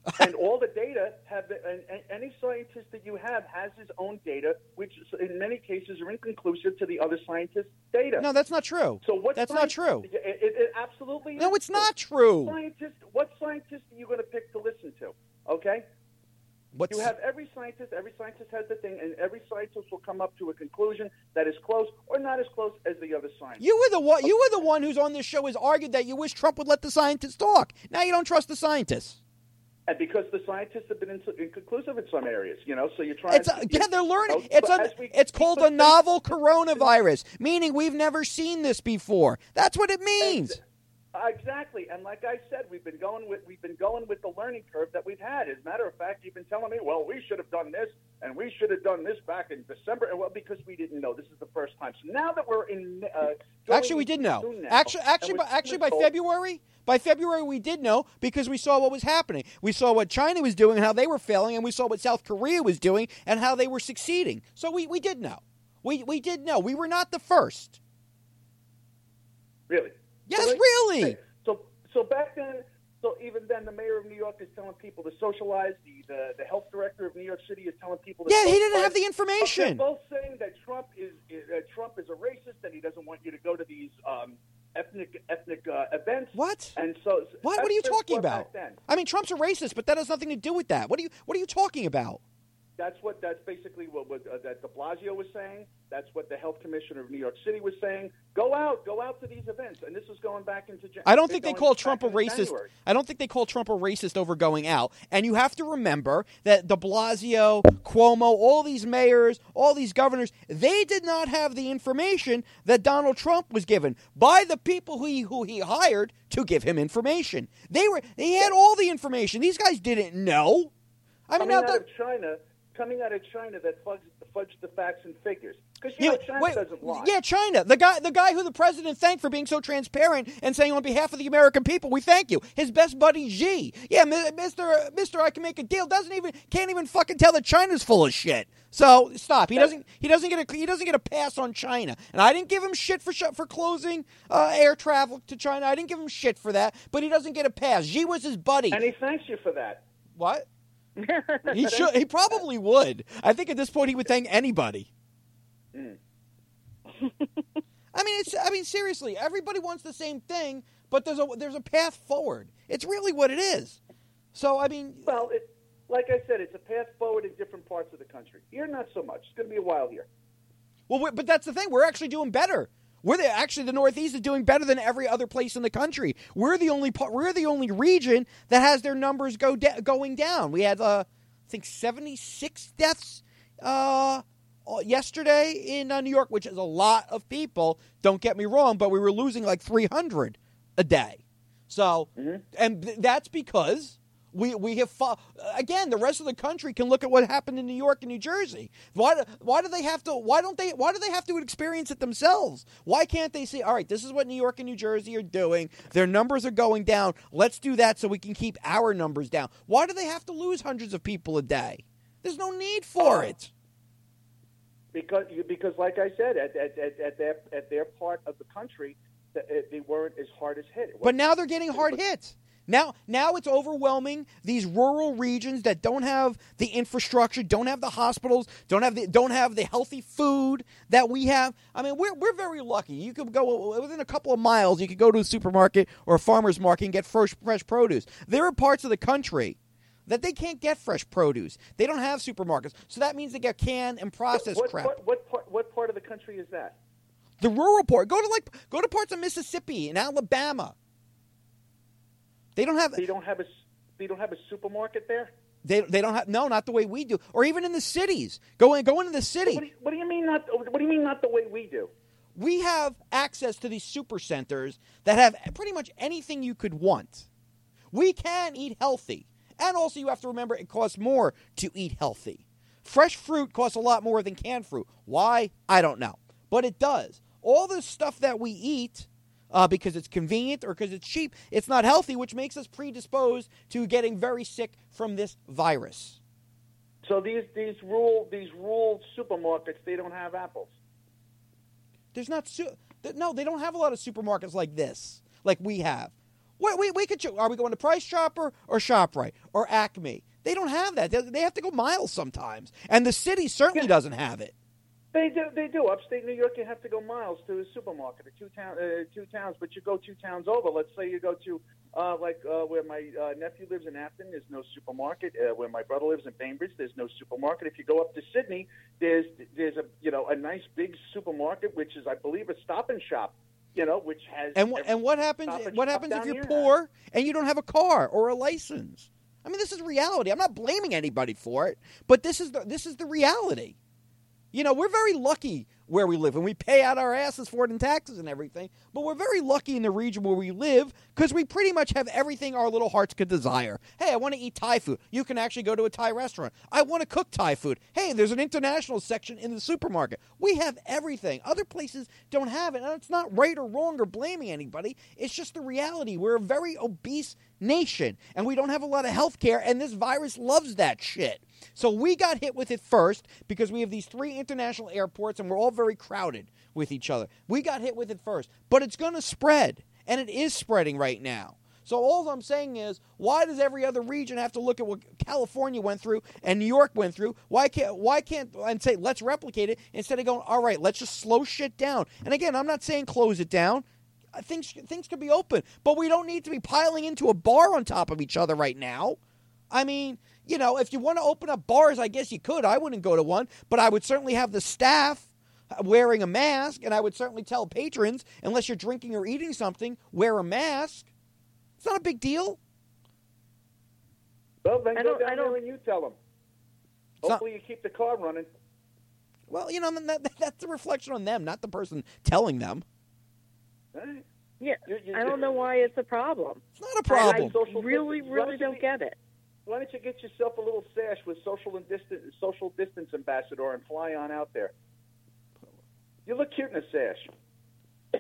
And all the data have been, and, and any scientist that you have has his own data, which in many cases are inconclusive to the other scientists' data. No, that's not true. So what That's science- not true. It, it, it absolutely is. No, it's true. not true. What scientist, what scientist are you going to pick to listen to? Okay? What's, You have every scientist, every scientist has the thing, and every scientist will come up to a conclusion that is close or not as close as the other scientist. you were the one. You were the one who's on this show has argued that you wish Trump would let the scientists talk. Now you don't trust the scientists. And because the scientists have been in, inconclusive in some areas, you know, so you're trying It's to... a, yeah, they're learning. you know, It's but a, as we it's keep called a listening- novel coronavirus, meaning we've never seen this before. That's what it means. Uh, exactly, and like I said, we've been going with we've been going with the learning curve that we've had. As a matter of fact, you've been telling me, well, we should have done this and we should have done this back in December, and well, because we didn't know. This is the first time. So now that we're in, uh, going Actually, we did know. soon now, Actually, actually, and by, we're actually, by told- February, by February, we did know because we saw what was happening. We saw what China was doing and how they were failing, and we saw what South Korea was doing and how they were succeeding. So we, we did know. We we did know. We were not the first. Really? Yes, So they- really. hey, So so back then, so even then, the mayor of New York is telling people to socialize. The the, the health director of New York City is telling people to Yeah, he didn't socialize. have the They're information. both saying that Trump is, is uh, Trump is a racist, that he doesn't want you to go to these um, ethnic ethnic uh, events. What? And so What? that's What are you just talking what about? back then. I mean, Trump's a racist, but that has nothing to do with that. What are you What are you talking about? That's what. That's basically what, what uh, that De Blasio was saying. That's what the health commissioner of New York City was saying. Go out, go out to these events, and this was going back into. Jan- I don't think they going call back Trump a into racist. January. I don't think they call Trump a racist over going out. And you have to remember that De Blasio, Cuomo, all these mayors, all these governors, they did not have the information that Donald Trump was given by the people who he, who he hired to give him information. They were they had all the information. These guys didn't know. I mean, Coming now out the- of China, coming out of China that fudged, fudged the facts and figures. Because you Yeah, know China wait, doesn't lie. yeah, China. The guy, the guy who the president thanked for being so transparent and saying on behalf of the American people, we thank you. His best buddy Xi. Yeah, Mister Mister I can make a deal. Doesn't even can't even fucking tell that China's full of shit. So stop. He doesn't. He doesn't get a. He doesn't get a pass on China. And I didn't give him shit for sh- for closing uh, air travel to China. I didn't give him shit for that. But he doesn't get a pass. Xi was his buddy. And he thanks you for that. What? He should. He probably would. I think at this point he would thank anybody. Mm. I mean, it's. I mean, seriously, everybody wants the same thing, but there's a there's a path forward. It's really what it is. So I mean, Well, it, like I said, it's a path forward in different parts of the country. Here, not so much. It's going to be a while here. well, we're, but that's the thing. We're actually doing better. We're the, actually the Northeast is doing better than every other place in the country. We're the only part. We're the only region that has their numbers go da- going down. We had, uh, I think, seventy-six deaths uh, yesterday in uh, New York, which is a lot of people. Don't get me wrong, but we were losing like three hundred a day. So, Mm-hmm. and th- that's because we we have fo- again. The rest of the country can look at what happened in New York and New Jersey. Why do, why do they have to? Why don't they? Why do they have to experience it themselves? Why can't they see? All right, this is what New York and New Jersey are doing. Their numbers are going down. Let's do that so we can keep our numbers down. Why do they have to lose hundreds of people a day? There's no need for Oh. it. Because, because like I said, at, at, at, at, their, at their part of the country, th- they weren't as hard as hit. It But now they're getting hard hit. Now, now it's overwhelming these rural regions that don't have the infrastructure, don't have the hospitals, don't have the don't have the healthy food that we have. I mean, we're we're very lucky. You could go within a couple of miles. You could go to a supermarket or a farmer's market and get fresh fresh produce. There are parts of the country that they can't get fresh produce. They don't have supermarkets, so that means they get canned and processed what, crap. What, what, part, what part of the country is that? The rural part. Go to like go to parts of Mississippi and Alabama. They don't have. They don't have a, they don't have a supermarket there? They they don't have no, not the way we do, or even in the cities. Go in, go into the city. What do, you, what do you mean not? What do you mean not the way we do? We have access to these super centers that have pretty much anything you could want. We can eat healthy, and also you have to remember it costs more to eat healthy. Fresh fruit costs a lot more than canned fruit. Why? I don't know, but it does. All the stuff that we eat. Uh, because it's convenient or because it's cheap, it's not healthy, which makes us predisposed to getting very sick from this virus. So these these rural these rural supermarkets, they don't have apples. There's not su- no, they don't have a lot of supermarkets like this, like we have. What we we could cho- are we going to Price Chopper or ShopRite or Acme? They don't have that. They, they have to go miles sometimes, and the city certainly doesn't have it. They do. They do. Upstate New York, you have to go miles to a supermarket, or two town, uh, two towns. But you go two towns over. Let's say you go to, uh, like uh, where my uh, nephew lives in Afton, there's no supermarket. Uh, where my brother lives in Bainbridge, there's no supermarket. If you go up to Sydney, there's there's a you know a nice big supermarket, which is I believe a Stop and Shop. You know, which has And wh- and what happens? What happens if you're here. poor and you don't have a car or a license? I mean, this is reality. I'm not blaming anybody for it, but this is the this is the reality. You know, we're very lucky where we live, and we pay out our asses for it in taxes and everything, but we're very lucky in the region where we live because we pretty much have everything our little hearts could desire. Hey, I want to eat Thai food. You can actually go to a Thai restaurant. I want to cook Thai food. Hey, there's an international section in the supermarket. We have everything. Other places don't have it, and it's not right or wrong or blaming anybody. It's just the reality. We're a very obese nation, and we don't have a lot of health care, and this virus loves that shit. So we got hit with it first because we have these three international airports and we're all very crowded with each other. We got hit with it first, but it's going to spread, and it is spreading right now. So all I'm saying is, why does every other region have to look at what California went through and New York went through? Why can't why can't and say let's replicate it instead of going, all right, let's just slow shit down? And again, I'm not saying close it down. Things things could be open, but we don't need to be piling into a bar on top of each other right now. I mean, you know, if you want to open up bars, I guess you could. I wouldn't go to one, but I would certainly have the staff wearing a mask, and I would certainly tell patrons, unless you're drinking or eating something, wear a mask. It's not a big deal. Well, then I go don't- down I don't- there and you tell them. It's Hopefully you keep the car running. Well, you know, that, that's a reflection on them, not the person telling them. Right. Yeah, You- you- I don't know why it's a problem. It's not a problem. I Social really, distance. really Why don't you- get it. Why don't you get yourself a little sash with social and distance, social distance ambassador and fly on out there? You look cute in a sash.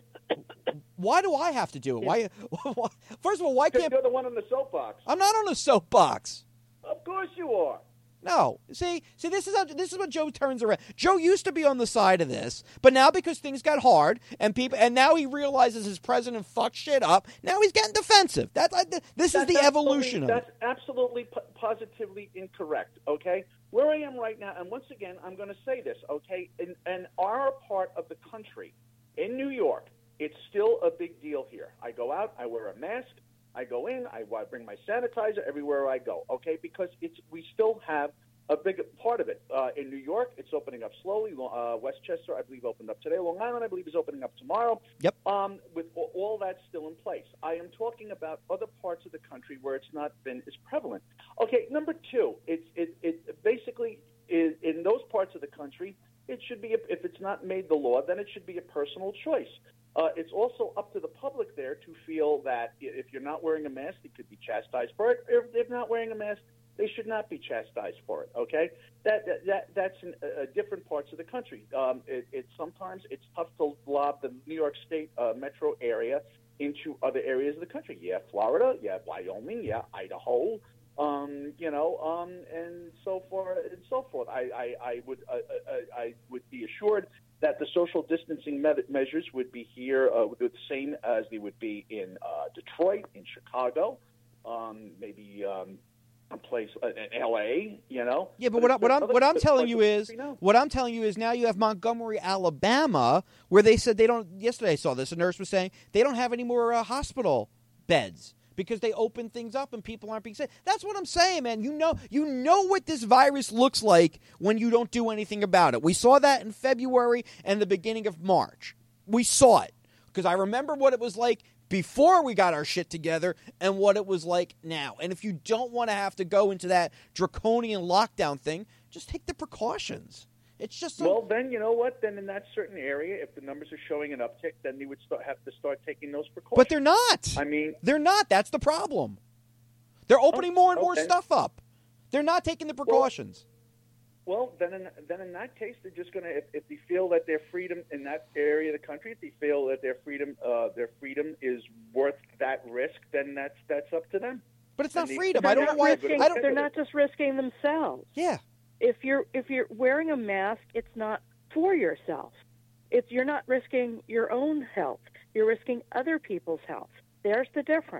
Why do I have to do it? Why? why first of all, why Because can't... you're the one on the soapbox. I'm not on a soapbox. Of course you are. No. See, see, this is how, this is what Joe turns around. Joe used to be on the side of this, but now because things got hard and people, and now he realizes his president fucked shit up. Now he's getting defensive. That I, this That's is the evolution of That's it. absolutely po- positively incorrect. Okay, where I am right now, and once again, I'm going to say this. Okay, in, in our part of the country, in New York, it's still a big deal here. I go out, I wear a mask. I go in, I, I bring my sanitizer everywhere I go, okay? Because it's we still have a big part of it. Uh, in New York, it's opening up slowly. Uh, Westchester, I believe, opened up today. Long Island, I believe, is opening up tomorrow. Yep. Um, with all, all that still in place. I am talking about other parts of the country where it's not been as prevalent. Okay, number two, it's it, it basically is in those parts of the country, it should be, a, if it's not made the law, then it should be a personal choice. Uh, it's also up to the public there to feel that if you're not wearing a mask, you could be chastised for it. If they're not wearing a mask, they should not be chastised for it. Okay, that that, that that's in uh, different parts of the country. Um, it, it sometimes it's tough to lob the New York State uh, metro area into other areas of the country. Yeah, Florida. Yeah, Wyoming. Yeah, Idaho. Um, you know, um, and so forth and so forth. I I, I would uh, uh, I would be assured that the social distancing me- measures would be here, uh, would be the same as they would be in uh, Detroit, in Chicago, um, maybe um, a place uh, in L A. You know. Yeah, but what, I, what I'm other- what I'm other telling parts you of the is country now. what I'm telling you is now you have Montgomery, Alabama, where they said they don't. Yesterday I saw this. A nurse was saying they don't have any more uh, hospital beds because they open things up and people aren't being sick. That's what I'm saying, man. You know, you know what this virus looks like when you don't do anything about it. We saw that in February and the beginning of March. We saw it because I remember what it was like before we got our shit together and what it was like now. And if you don't want to have to go into that draconian lockdown thing, just take the precautions. It's just some, Well, then you know what? Then in that certain area, if the numbers are showing an uptick, then they would start, have to start taking those precautions. but they're not. I mean, They're not. That's the problem. They're opening Oh, more and more okay. stuff up. They're not taking the precautions. well, then in, then in that case, they're just going to, if, if they feel that their freedom in that area of the country, if they feel that their freedom, uh, their freedom is worth that risk, then that's that's up to them. but it's not and the- freedom. They're I don't know not why. risking, I don't. they're not just risking themselves. Yeah. If you're if you're wearing a mask, it's not for yourself. It's you're not risking your own health. You're risking other people's health. There's the difference.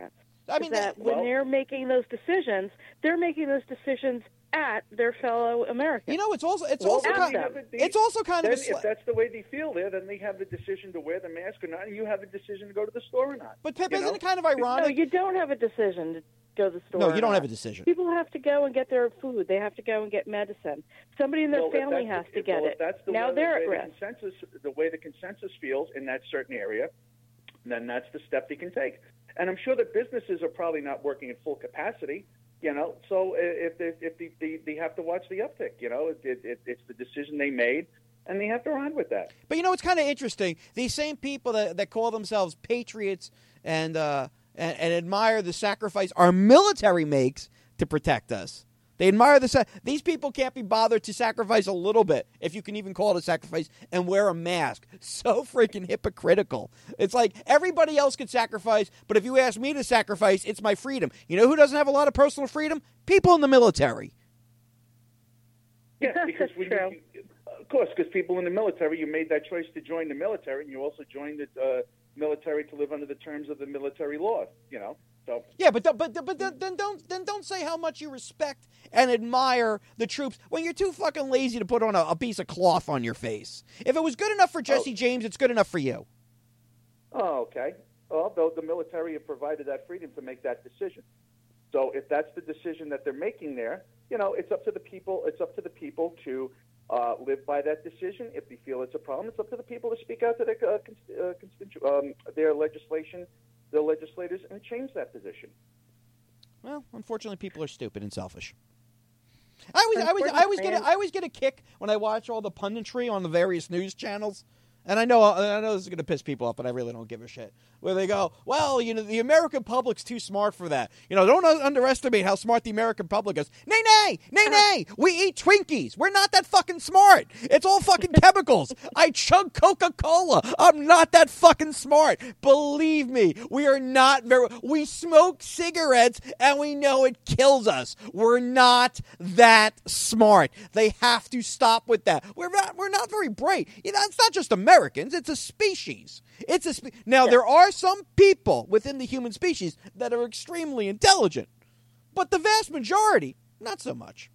I mean, that when well- they're making those decisions, they're making those decisions at their fellow Americans. you know, it's also it's Well, also then kind you of have a- it's also kind then of a sli- if that's the way they feel there, then they have the decision to wear the mask or not, and you have a decision to go to the store or not. but Pip, you isn't know? it kind of no, ironic? you don't have a decision to go to the store. No, or you don't not. have a decision. People have to go and get their food. They have to go and get medicine. Somebody in their Well, if family has that's to the- get well, it. If that's the now way, they're the at way risk. the consensus, the way the consensus feels in that certain area, then that's the step they can take. And I'm sure that businesses are probably not working at full capacity. You know, so if they, if they, they, they have to watch the uptick, you know, it, it, it's the decision they made, and they have to run with that. But you know, it's kind of interesting. These same people that, that call themselves patriots and, uh, and and admire the sacrifice our military makes to protect us. They admire the sa- these people can't be bothered to sacrifice a little bit, if you can even call it a sacrifice, and wear a mask. So freaking hypocritical. It's like everybody else could sacrifice, but if you ask me to sacrifice, it's my freedom. You know who doesn't have a lot of personal freedom? People in the military. Yeah, because That's we, true. you- of course, because people in the military, you made that choice to join the military, and you also joined the uh, military to live under the terms of the military law. You know, so Yeah, but th- but th- but th- then don't then don't say how much you respect and admire the troops when you're too fucking lazy to put on a, a piece of cloth on your face. If it was good enough for Jesse Oh. James, it's good enough for you. oh, okay. Well, though the military have provided that freedom to make that decision. So if that's the decision that they're making there, you know, it's up to the people. It's up to the people to uh, live by that decision. If they feel it's a problem, it's up to the people to speak out to their uh, const- uh, constitu- um, their legislation, their legislators, and change that position. Well, unfortunately, people are stupid and selfish. I always, I always, I always get, a, I always get a kick when I watch all the punditry on the various news channels. And I know, I know this is going to piss people off, but I really don't give a shit. Where they go, well, you know, the American public's too smart for that. You know, don't un- underestimate how smart the American public is. Nay, nay, nay, nay. We eat Twinkies. We're not that fucking smart. It's all fucking chemicals. I chug Coca-Cola. I'm not that fucking smart. Believe me, we are not very. We smoke cigarettes, and we know it kills us. We're not that smart. They have to stop with that. We're not. We're not very bright. You know, it's not just Americans. It's a species. It's a spe- now. There are some people within the human species that are extremely intelligent, but the vast majority, not so much.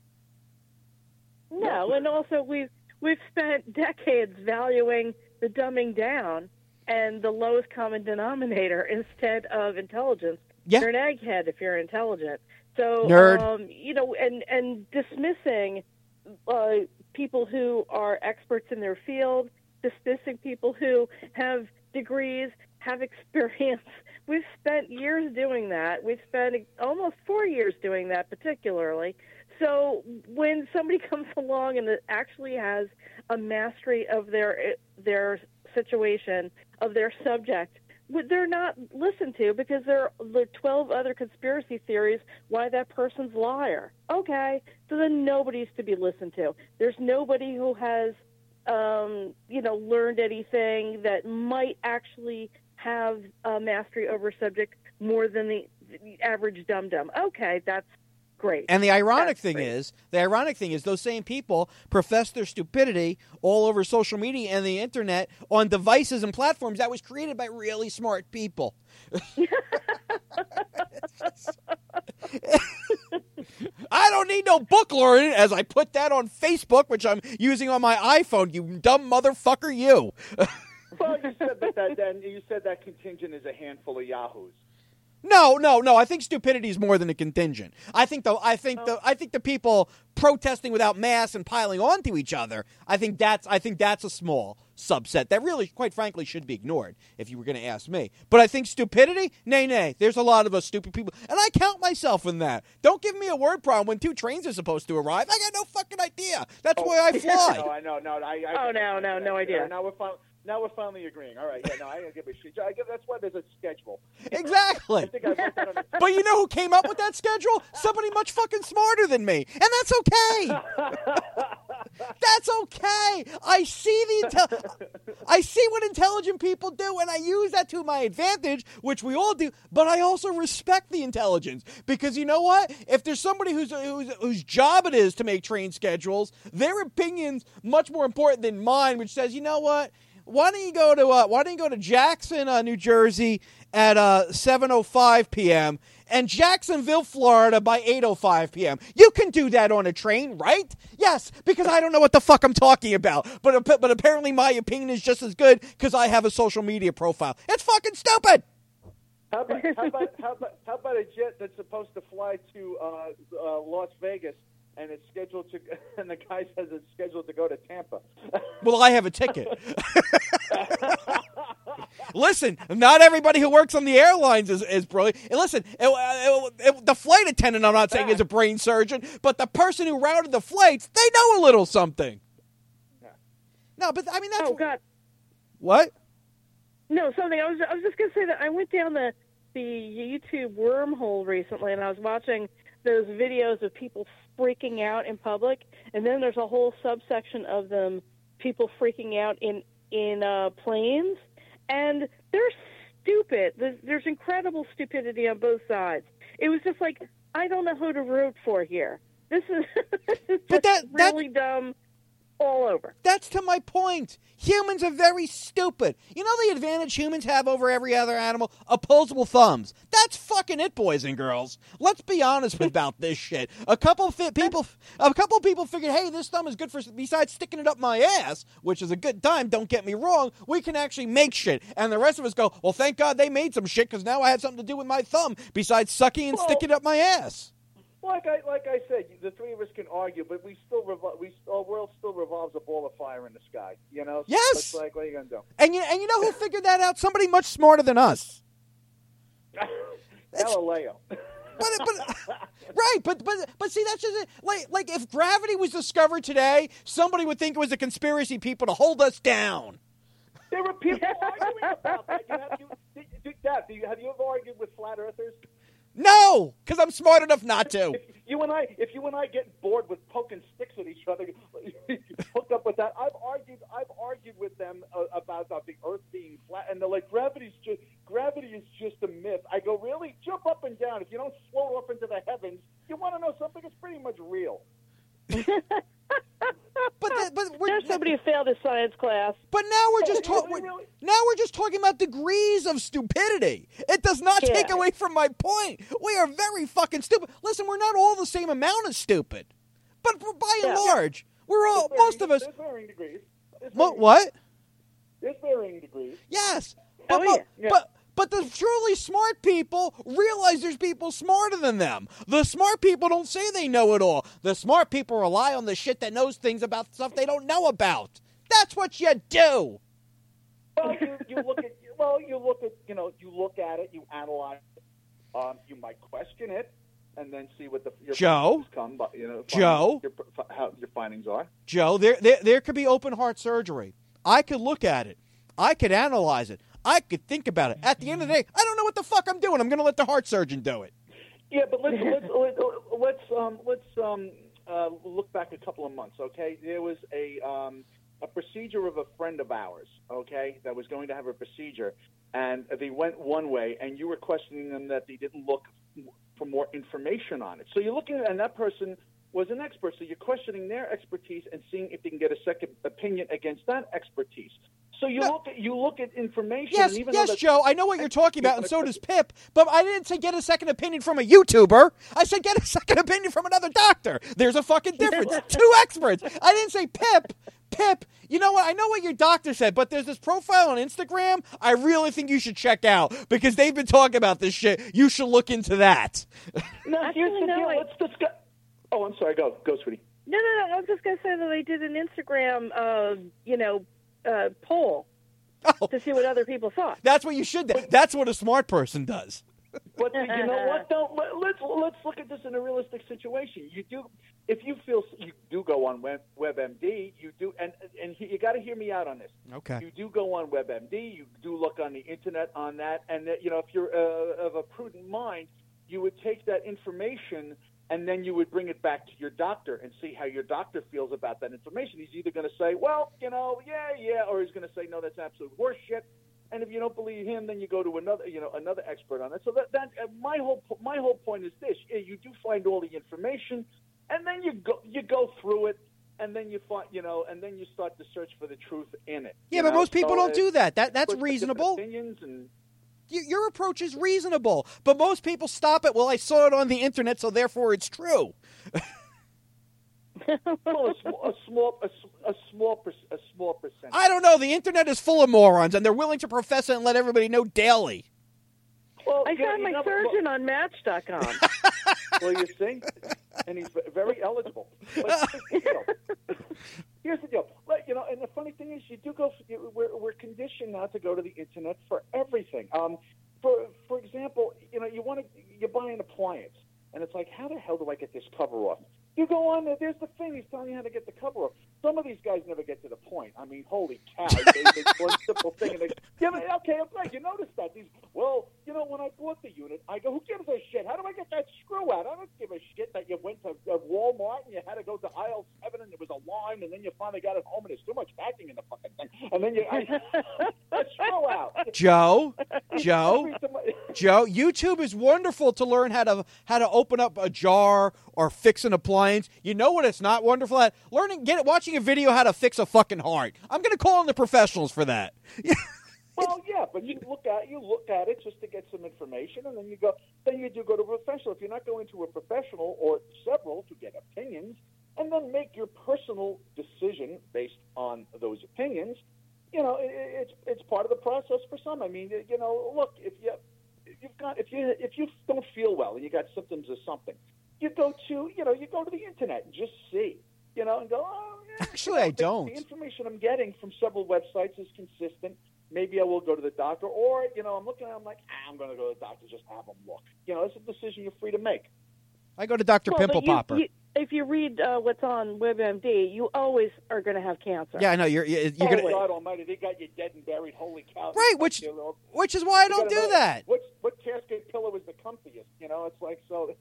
No, and also we've we've spent decades valuing the dumbing down and the lowest common denominator instead of intelligence. Yeah. You're an egghead if you're intelligent. So, Nerd. Um, you know, and and dismissing uh, people who are experts in their field, dismissing people who have degrees, have experience. We've spent years doing that. We've spent almost four years doing that, particularly. So when somebody comes along and it actually has a mastery of their their situation, of their subject, they're not listened to because there are the twelve other conspiracy theories why that person's a liar. Okay, so then nobody's to be listened to. There's nobody who has, um, you know, learned anything that might actually have a mastery over subject more than the, the average dum-dum. Okay, that's great. And the ironic That's thing great. is, the ironic thing is, those same people profess their stupidity all over social media and the internet on devices and platforms that was created by really smart people. I don't need no book learning as I put that on Facebook, which I'm using on my iPhone. You dumb motherfucker, you. Well, you said that, that then you said that contingent is a handful of yahoos. No, no, no. I think stupidity is more than a contingent. I think the I think the I think the people protesting without masks and piling onto each other. I think that's I think that's a small subset that really, quite frankly, should be ignored. If you were going to ask me, but I think stupidity, nay, nay. There's a lot of us stupid people, and I count myself in that. Don't give me a word problem when two trains are supposed to arrive. I got no fucking idea. That's why I fly. No, I know, no, I. I Oh, no, no, no idea. Now we're fin- now we're finally agreeing. All right, yeah, no, I don't give a shit. I give, that's why there's a schedule. I Exactly. think I wrote that on the But you know who came up with that schedule? Somebody much fucking smarter than me. And that's okay. That's okay. I see the intel- I see what intelligent people do, and I use that to my advantage, which we all do, but I also respect the intelligence. Because you know what? If there's somebody who's, who's whose job it is to make train schedules, their opinion's much more important than mine, which says, you know what? why don't you go to uh, why don't you go to Jackson, uh, New Jersey at uh, seven oh five p.m. and Jacksonville, Florida by eight oh five p.m. You can do that on a train, right? Yes, because I don't know what the fuck I'm talking about. But but apparently my opinion is just as good because I have a social media profile. It's fucking stupid. How about, how about how about how about a jet that's supposed to fly to uh, uh, Las Vegas and it's scheduled to, and the guy says it's scheduled to go to Tampa. Well, I have a ticket. Listen, not everybody who works on the airlines is, is brilliant. And listen, it, it, it, the flight attendant, I'm not saying is a brain surgeon, but the person who routed the flights, they know a little something. Yeah. No, but I mean, that's... Oh, God. What? No, something. I was I was just going to say that I went down the, the YouTube wormhole recently, and I was watching those videos of people freaking out in public, and then there's a whole subsection of them, people freaking out in, in uh, planes, and they're stupid. There's, there's incredible stupidity on both sides. It was just like, I don't know who to root for here. This is, this is But just that- that- really dumb all over. That's to my point. Humans are very stupid. You know the advantage humans have over every other animal? Opposable thumbs. That's fucking it, boys and girls. Let's be honest about this shit. A couple fit people, a couple people figured, hey, this thumb is good for, besides sticking it up my ass, which is a good time, don't get me wrong, we can actually make shit. And the rest of us go, well, thank God they made some shit, because now I have something to do with my thumb, besides sucking and Well, sticking it up my ass. Like I like I said, the three of us can argue, but we still revol- we our world still revolves a ball of fire in the sky. You know? So Yes. It's like, what are you gonna do? And you, and you know who figured that out? Somebody much smarter than us. Galileo. But, but right, but but but see, that's just it. like like if gravity was discovered today, somebody would think it was a conspiracy people to hold us down. There were people arguing about that. You have, you, did, did, Dad, do you, have you ever argued with flat earthers? No, because I'm smart enough not to. If you and I, if you and I get bored with poking sticks at each other, hooked up with that, I've argued. I've argued with them uh, about, about the Earth being flat, and they're like, "Gravity's just gravity is just a myth." I go, "Really? Jump up and down. If you don't float off into the heavens, you want to know something? It's pretty much real." But the, but we're There's somebody who failed his science class. but now we're just Oh, talking. really, really? Now we're just talking about degrees of stupidity. It does not Yeah. take away from my point. We are very fucking stupid. Listen, we're not all the same amount of stupid, but by and Yeah. large, we're all There's most varying- of us. There's varying degrees. There's Mo- varying- what? There's varying degrees. Yes. Oh, But, mo- yeah. Yeah. but but the truly smart people realize there's people smarter than them. The smart people don't say they know it all. The smart people rely on the shit that knows things about stuff they don't know about. That's what you do. Well, you, you look at well, you look at you know, you look at it, you analyze it. Um, you might question it, and then see what the your Joe? findings come. But, you know, Joe? findings, your, how your findings are. Joe, there, there there could be open heart surgery. I could look at it. I could analyze it. I could think about it. At the end of the day, I don't know what the fuck I'm doing. I'm going to let the heart surgeon do it. Yeah, but let's let's let's let's um, let's um, uh, look back a couple of months. Okay, there was a um, a procedure of a friend of ours. Okay, that was going to have a procedure, and they went one way, and you were questioning them that they didn't look for more information on it. So you're looking at, and that person was an expert. So you're questioning their expertise and seeing if they can get a second opinion against that expertise. So you No. look at you look at information. Yes, and even though yes, that's- Joe, I know what you're talking about, and so does Pip, but I didn't say get a second opinion from a YouTuber. I said get a second opinion from another doctor. There's a fucking difference. Two experts. I didn't say Pip. Pip, you know what? I know what your doctor said, but there's this profile on Instagram I really think you should check out because they've been talking about this shit. You should look into that. No, Actually, here's the no, deal. I- Let's discuss. Oh, I'm sorry. Go, go, sweetie. No, no, no. I was just going to say that they did an Instagram, uh, you know, uh, poll Oh, to see what other people thought. that's what you should do. That's what a smart person does. But you know what? Though, Let- let's let's look at this in a realistic situation. You do, if you feel you do go on Web, WebMD, you do, and and you got to hear me out on this. Okay. You do go on WebMD. You do look on the internet on that, and that, you know, if you're uh, of a prudent mind, you would take that information and then you would bring it back to your doctor and see how your doctor feels about that information. He's either going to say, well, you know, yeah, yeah, or he's going to say, no, that's absolute horse shit. And if you don't believe him, then you go to another, you know, another expert on it. So that, that uh, my whole my whole point is this: you do find all the information, and then you go you go through it, and then you find, you know, and then you start to search for the truth in it. Yeah, you but know? most people So don't it- do that. That that's puts the reasonable. different Opinions and Y- Your approach is reasonable, but most people stop at, well, I saw it on the internet, so therefore it's true. well, a, sm- a small, a, s- a small, per- a small percentage. I don't know. The internet is full of morons, and they're willing to profess it and let everybody know daily. Well, I you know- found you my know, surgeon on Match dot com. Well, you see, and he's v- very eligible. But here's the deal. Here's the deal. But, you know, and the funny thing is, you do go. You, we're we're conditioned now to go to the internet for everything. Um, for for example, you know, you want to you buy an appliance, and it's like, how the hell do I get this cover off? You go on there. There's the thing. He's telling you how to get the cover off. Some of these guys never get to the point. I mean, holy cow! They, they do one simple thing, and they, yeah, but, okay, I'm glad you noticed that. These, well, you know, when I bought the unit, I go, who gives a shit? How do I get that screw out? I don't give a shit that you went to uh, Walmart and you had to go to aisle seven and there was a line, and then you finally got it home and there's too much packing in the fucking thing, and then you I, that screw out. Joe, Joe, Every time- Joe, YouTube is wonderful to learn how to how to open up a jar or fix an appliance. You know what it's not wonderful at? Learning, get watching a video how to fix a fucking heart. I'm going to call on the professionals for that. Well, yeah, but you look at you look at it just to get some information, and then you go. Then you do go to a professional. If you're not going to a professional or several to get opinions, and then make your personal decision based on those opinions, you know, it, it's it's part of the process for some. I mean, you know, look, if you if you've got if you if you don't feel well and you got symptoms of something, you go to you know you go to the internet and just see, you know, and go. Oh, yeah, Actually, you know, I the- don't. The information I'm getting from several websites is consistent. Maybe I will go to the doctor, or, you know, I'm looking at it, I'm like, ah, I'm going to go to the doctor, just have them look. You know, it's a decision you're free to make. I go to Doctor Well, Pimple but you- Popper. you- if you read uh, what's on WebMD, you always are going to have cancer. Yeah, I know you're you're, you're oh, gonna God almighty, they got you dead and buried. Holy cow. right, which You know, which is why I you don't gotta do know that. What, what casket pillow is the comfiest? You know, it's like, so.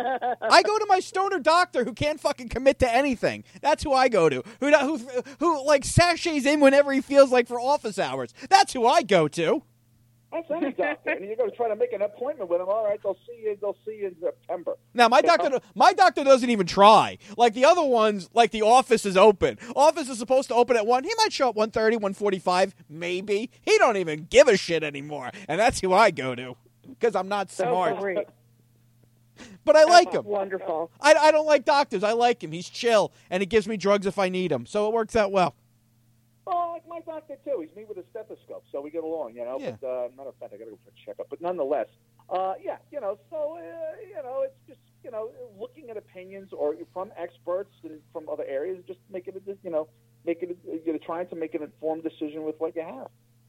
I go to my stoner doctor who can't fucking commit to anything. That's who I go to. Who who who like sachets in whenever he feels like for office hours. That's who I go to. That's any doctor. And you're going to try to make an appointment with them. All right, they'll see you. They'll see you in September. Now my Yeah. doctor, my doctor doesn't even try. Like the other ones, like the office is open. Office is supposed to open at one. He might show up one thirty, one forty-five, maybe. He don't even give a shit anymore, and that's who I go to because I'm not So smart. great. But I like him. Wonderful. I, I don't like doctors. I like him. He's chill, and he gives me drugs if I need them. So it works out well. Oh, like my doctor too. He's me with a stethoscope, so we get along, you know. Yeah. But uh, matter of fact, I got to go for a checkup. But nonetheless, uh, yeah, you know. So uh, you know, it's just you know, looking at opinions or from experts and from other areas, just making it, you know, making it, you know, trying to make an informed decision with what you have.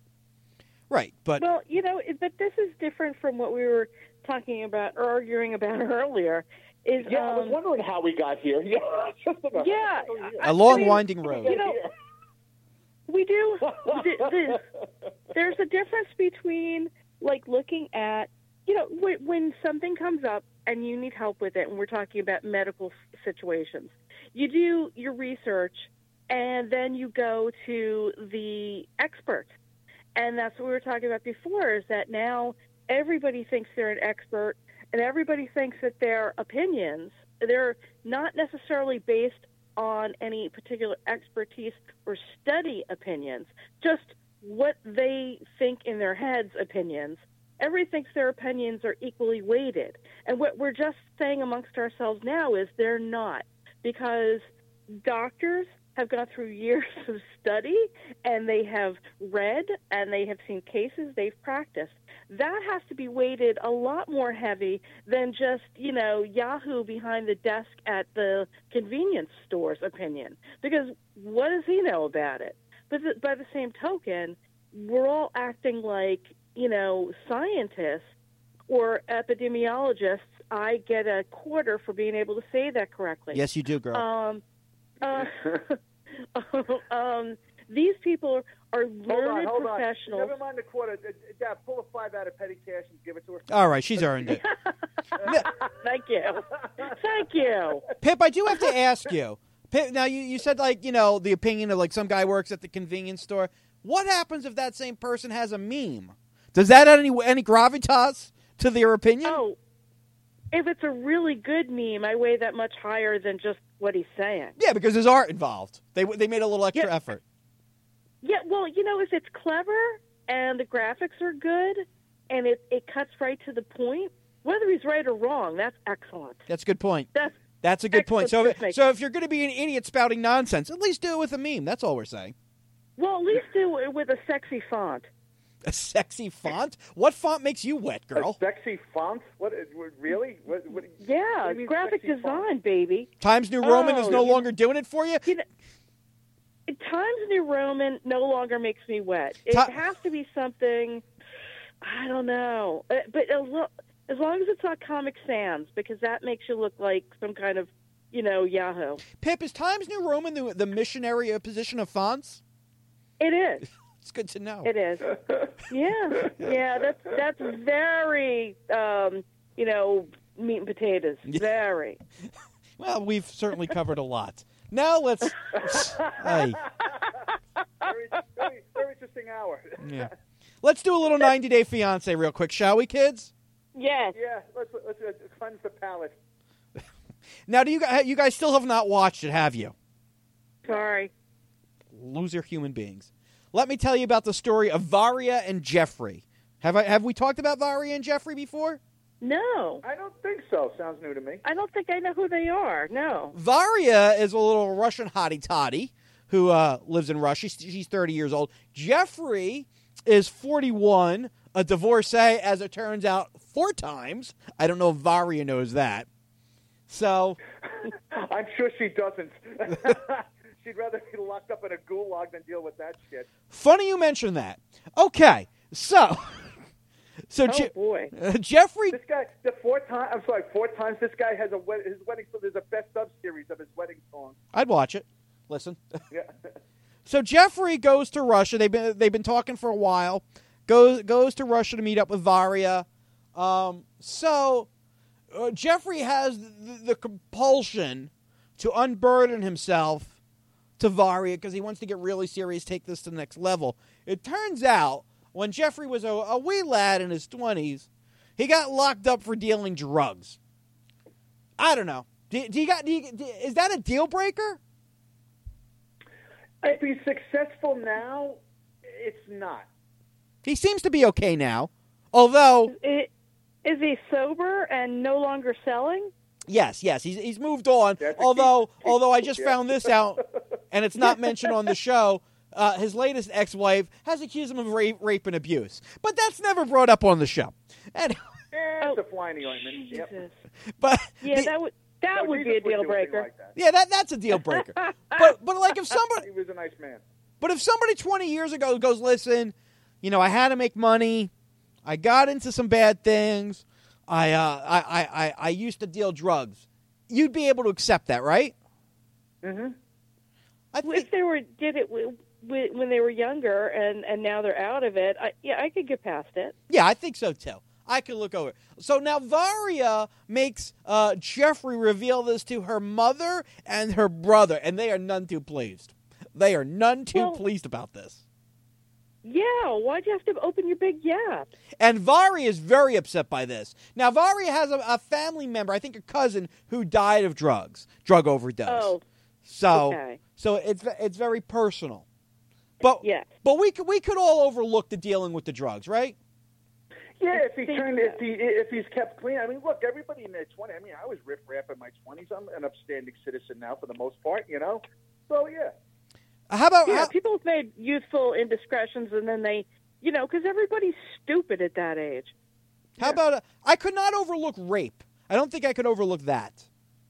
Right, but Well, you know, it- but this is different from what we were talking about or arguing about earlier. Is Yeah, I was um, wondering how we got here. Yeah, just about Yeah, how we got here. I- a long, I mean, winding road. you know, we do. the, the, there's a difference between like looking at, you know, when, when something comes up and you need help with it, and we're talking about medical s- situations, you do your research and then you go to the expert. And that's what we were talking about before, is that now everybody thinks they're an expert and everybody thinks that their opinions, they're not necessarily based on any particular expertise or study opinions, just what they think in their heads opinions. Everybody thinks their opinions are equally weighted. And what we're just saying amongst ourselves now is they're not, because doctors have gone through years of study and they have read and they have seen cases they've practiced. That has to be weighted a lot more heavy than just, you know, Yahoo behind the desk at the convenience store's opinion. Because what does he know about it? But th- by the same token, we're all acting like, you know, scientists or epidemiologists. I get a quarter for being able to say that correctly. yes, you do, girl. Um, uh, um, these people are Hold learned on, hold on. professionals. Never mind the quarter. Uh, Dad, pull a five out of petty cash and give it to her. All right, she's earned it. Thank you. Thank you. Pip, I do have to ask you. Pip, now you, you said like you know the opinion of like some guy works at the convenience store. What happens if that same person has a meme? Does that add any any gravitas to their opinion? Oh, if it's a really good meme, I weigh that much higher than just what he's saying. Yeah, because there's art involved. They they made a little extra Yeah. effort. Yeah, well, you know, if it's clever and the graphics are good and it, it cuts right to the point, whether he's right or wrong, that's excellent. That's a good point. That's That's a good point. So, Excellent if, technique. so if you're going to be an idiot spouting nonsense, at least do it with a meme. That's all we're saying. well, at least do it with a sexy font. A sexy font? What font makes you wet, A girl? sexy font? What? what- Really? What, what, Yeah, what do you mean graphic sexy design, font? baby. Times New Roman is Oh, no you- longer doing it for you? You know, Times New Roman no longer makes me wet. It Ti- has to be something, I don't know, Uh, but a lo- as long as it's not Comic Sans, because that makes you look like some kind of, you know, Yahoo. Pip, is Times New Roman the, the missionary position of fonts? It is. It's good to know. It is. Yeah, yeah. That's that's very, um, you know, meat and potatoes. Very. Well, we've certainly covered a lot. Now let's... Hey, Very, very, very interesting hour. yeah. Let's do a little ninety-day fiancé real quick, shall we, kids? Yes. Yeah, let's, let's uh, cleanse the palate. Now, do you guys, you guys still have not watched it, have you? Sorry. Loser human beings. Let me tell you about the story of Varia and Jeffrey. Have I have we talked about Varia and Jeffrey before? No. I don't think so. Sounds new to me. I don't think I know who they are. No. Varia is a little Russian hottie toddy who uh, lives in Russia. She's, she's thirty years old. Jeffrey is forty-one, a divorcee, as it turns out, four times. I don't know if Varia knows that. So, I'm sure she doesn't. She'd rather be locked up in a gulag than deal with that shit. funny you mention that. Okay, so, so Oh, Je- boy. uh, Jeffrey. This guy, the four times, I'm sorry, four times this guy has a wed- his wedding, so there's a best-of series of his wedding songs. I'd watch it. Listen. Yeah. So Jeffrey goes to Russia. They've been they've been talking for a while. Goes goes to Russia to meet up with Varia. Um, so uh, Jeffrey has the, the compulsion to unburden himself to Varia because he wants to get really serious, take this to the next level. It turns out when Jeffrey was a, a wee lad in his twenties, he got locked up for dealing drugs. I don't know. Do, do you got? Do you, do, is that a deal breaker? If he's successful now, it's not. He seems to be okay now. Although, I- Is he sober and no longer selling? yes, yes, he's he's moved on. That's a Although, key- although I just yeah. found this out, and it's not mentioned on the show. Uh, his latest ex-wife has accused him of rape, rape and abuse, but that's never brought up on the show. And, Eh, it's Oh, a fly in the ointment. Jesus. Yep. but Yeah, the- that would that No, would Jesus be a wouldn't deal do anything breaker. like that. yeah, that that's a deal breaker. but but like if somebody, He was a nice man. but if somebody twenty years ago goes, listen, you know, I had to make money, I got into some bad things, I uh, I, I I I used to deal drugs, you'd be able to accept that, right? Mm-hmm. I If think. they were did it w- w- when they were younger and, and now they're out of it, I, yeah, I could get past it. Yeah, I think so too. I could look over. So now Varia makes uh, Jeffrey reveal this to her mother and her brother, and they are none too pleased. They are none too Well- pleased about this. Yeah, why'd you have to open your big yap? And Varia is very upset by this. Now, Varia has a, a family member, I think a cousin, who died of drugs, drug overdose. Oh, so, okay. so it's it's very personal. But Yes. but we could we could all overlook the dealing with the drugs, right? Yeah, if he think turned, so. if he if he's kept clean. I mean, look, everybody in their twenties. I mean, I was riff raff in my twenties. I'm an upstanding citizen now for the most part, you know. So yeah, How about Yeah, how- people have made youthful indiscretions and then they, you know, because everybody's stupid at that age. How about, uh, I could not overlook rape. I don't think I could overlook that.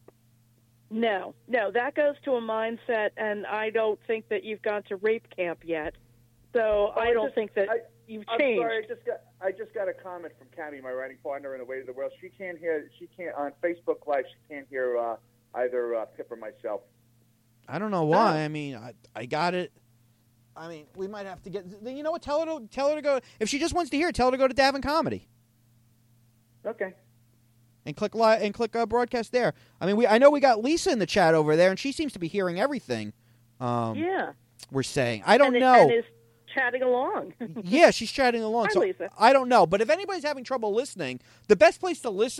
No, no, that goes to a mindset, and I don't think that you've gone to rape camp yet. So Oh, I I don't just- think that I- you've I'm changed. sorry. I just got I just got a comment from Cammy, my writing partner in The Way to the World. She can't hear. She can't on Facebook Live. She can't hear uh, either uh, Pip or myself. I don't know why. I mean, I, I got it. I mean, we might have to get, you know what, tell her to, tell her to go, if she just wants to hear it, tell her to go to Davin Comedy. Okay. And click live and click uh, broadcast there. I mean, we I know we got Lisa in the chat over there, and she seems to be hearing everything um, yeah. we're saying. I don't and, know. And is chatting along. Yeah, she's chatting along. Hi, so Lisa. I don't know. But if anybody's having trouble listening, the best place to listen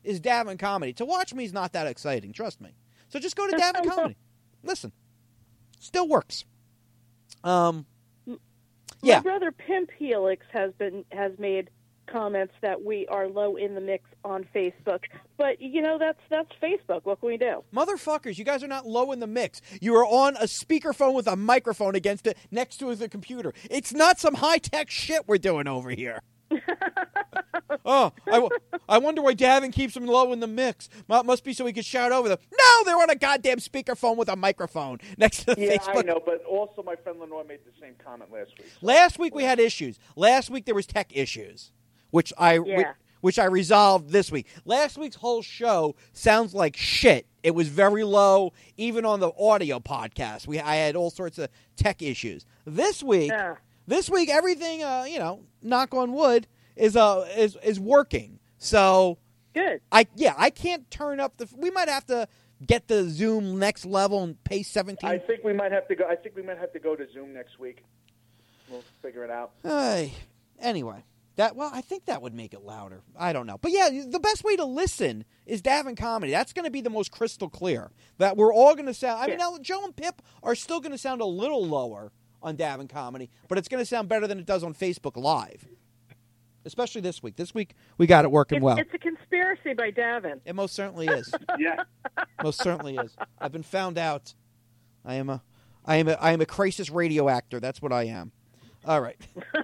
is Davin Comedy. To watch me is not that exciting, trust me. So just go to Davin Comedy. Listen, still works. Um, yeah. My brother Pimp Helix has been has made comments that we are low in the mix on Facebook, but you know that's that's Facebook. What can we do? Motherfuckers, you guys are not low in the mix. You are on a speakerphone with a microphone against it next to the computer. It's not some high-tech shit we're doing over here. oh, I, w- I wonder why Davin keeps them low in the mix. M- must be so he could shout over them. No, they're on a goddamn speakerphone with a microphone next to the Yeah, Facebook. I know, but also my friend Lenore made the same comment last week. Last week we had issues. Last week there was tech issues, which I Yeah. which, which I resolved this week. Last week's whole show sounds like shit. It was very low, even on the audio podcast. We I had all sorts of tech issues. This week, Yeah. this week everything, uh, you know, knock on wood, is uh is is working. So Good. I yeah I can't turn up the. We might have to get the Zoom next level and pay seventeen. I think we might have to go. I think we might have to go to Zoom next week. We'll figure it out. Hey, anyway, that well, I think that would make it louder. I don't know, but yeah, the best way to listen is Davin Comedy. That's going to be the most crystal clear. That we're all going to sound. I mean, Yeah. now Joe and Pip are still going to sound a little lower on Davin Comedy, but it's going to sound better than it does on Facebook Live. Especially this week. This week we got it working It's, well. it's a conspiracy by Davin. It most certainly is. Yeah. Most certainly is. I've been found out. I am a, I am a, I am a crisis radio actor. That's what I am. All right.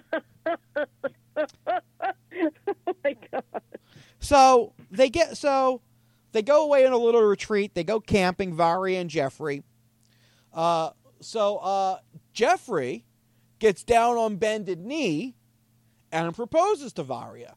Oh my God. So they get so they go away on a little retreat. They go camping, Vari and Jeffrey. Uh, so uh, Jeffrey gets down on bended knee and proposes to Varia.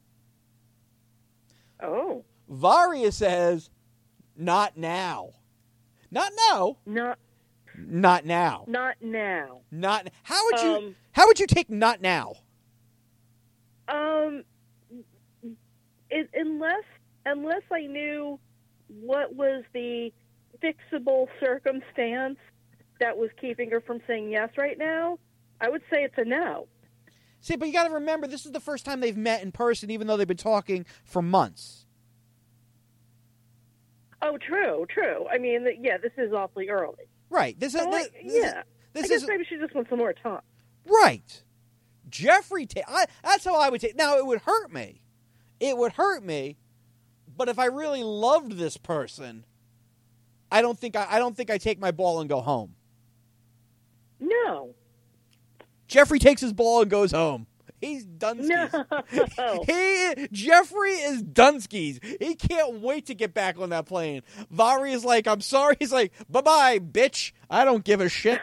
Oh. Varia says, "Not now, not now, Not not now, not now. not." How would you? Um, how would you take "not now"? Um, it, unless unless I knew what was the fixable circumstance that was keeping her from saying yes right now, I would say it's a no. See, but you got to remember, this is the first time they've met in person, even though they've been talking for months. Oh, true, true. I mean, yeah, this is awfully early. Right. This is So, like, this, yeah. This I guess is maybe she just wants some more time. right. Jeffrey, ta- I, that's how I would take. Now it would hurt me. It would hurt me, but if I really loved this person, I don't think I, I don't think I take my ball and go home. No. Jeffrey takes his ball and goes home. He's Dunskies. No. He Jeffrey is Dunskies. He can't wait to get back on that plane. Vari is like, I'm sorry. He's like, bye bye, bitch. I don't give a shit.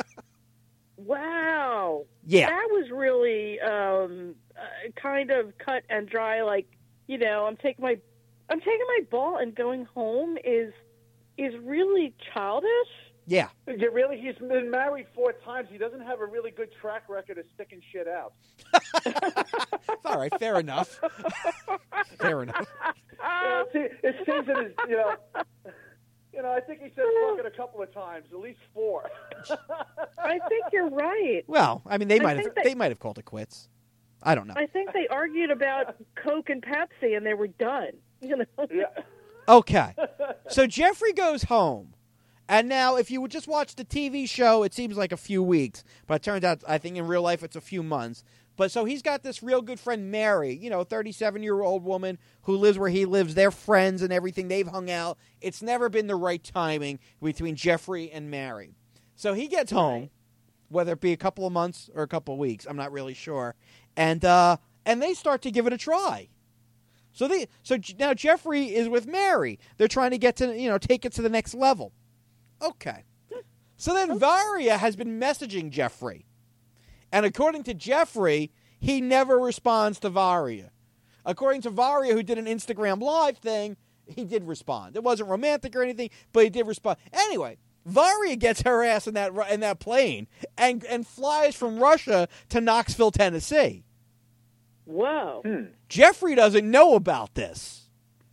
Wow. Yeah. That was really um, uh, kind of cut and dry. Like, you know, I'm taking my, I'm taking my ball and going home is, is really childish. Yeah. Yeah, really, he's been married four times. He doesn't have a really good track record of sticking shit out. All right. Fair enough. Fair enough. Uh, see, it seems that his, you know, you know, I think he said fucking a couple of times, at least four. I think you're right. Well, I mean, they I might have think that- they might have called it quits. I don't know. I think they argued about Coke and Pepsi and they were done. You know. Yeah. Okay. So Jeffrey goes home. And now, if you would just watch the T V show, it seems like a few weeks. But it turns out, I think in real life, it's a few months. But so he's got this real good friend, Mary, you know, thirty-seven-year-old woman who lives where he lives. They're friends and everything. They've hung out. It's never been the right timing between Jeffrey and Mary. So he gets home, whether it be a couple of months or a couple of weeks. I'm not really sure. And uh, and they start to give it a try. So they so J- now Jeffrey is with Mary. They're trying to get to, you know, take it to the next level. Okay. So then Varia has been messaging Jeffrey. And according to Jeffrey, he never responds to Varia. According to Varia, who did an Instagram Live thing, he did respond. It wasn't romantic or anything, but he did respond. Anyway, Varia gets her ass in that in that plane and, and flies from Russia to Knoxville, Tennessee. Whoa. Hmm. Jeffrey doesn't know about this.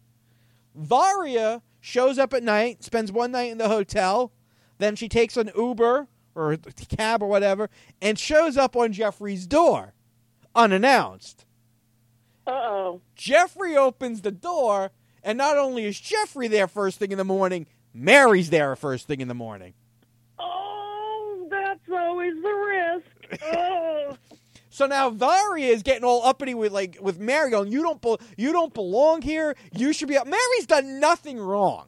Varia shows up at night, spends one night in the hotel, then she takes an Uber or a cab or whatever, and shows up on Jeffrey's door, unannounced. Uh-oh. Jeffrey opens the door, And not only is Jeffrey there first thing in the morning, Mary's there first thing in the morning. Oh, that's always the risk. Oh. So now Varia is getting all uppity with like with Mary, going, "You don't, be- you don't belong here. You should be out." Mary's done nothing wrong.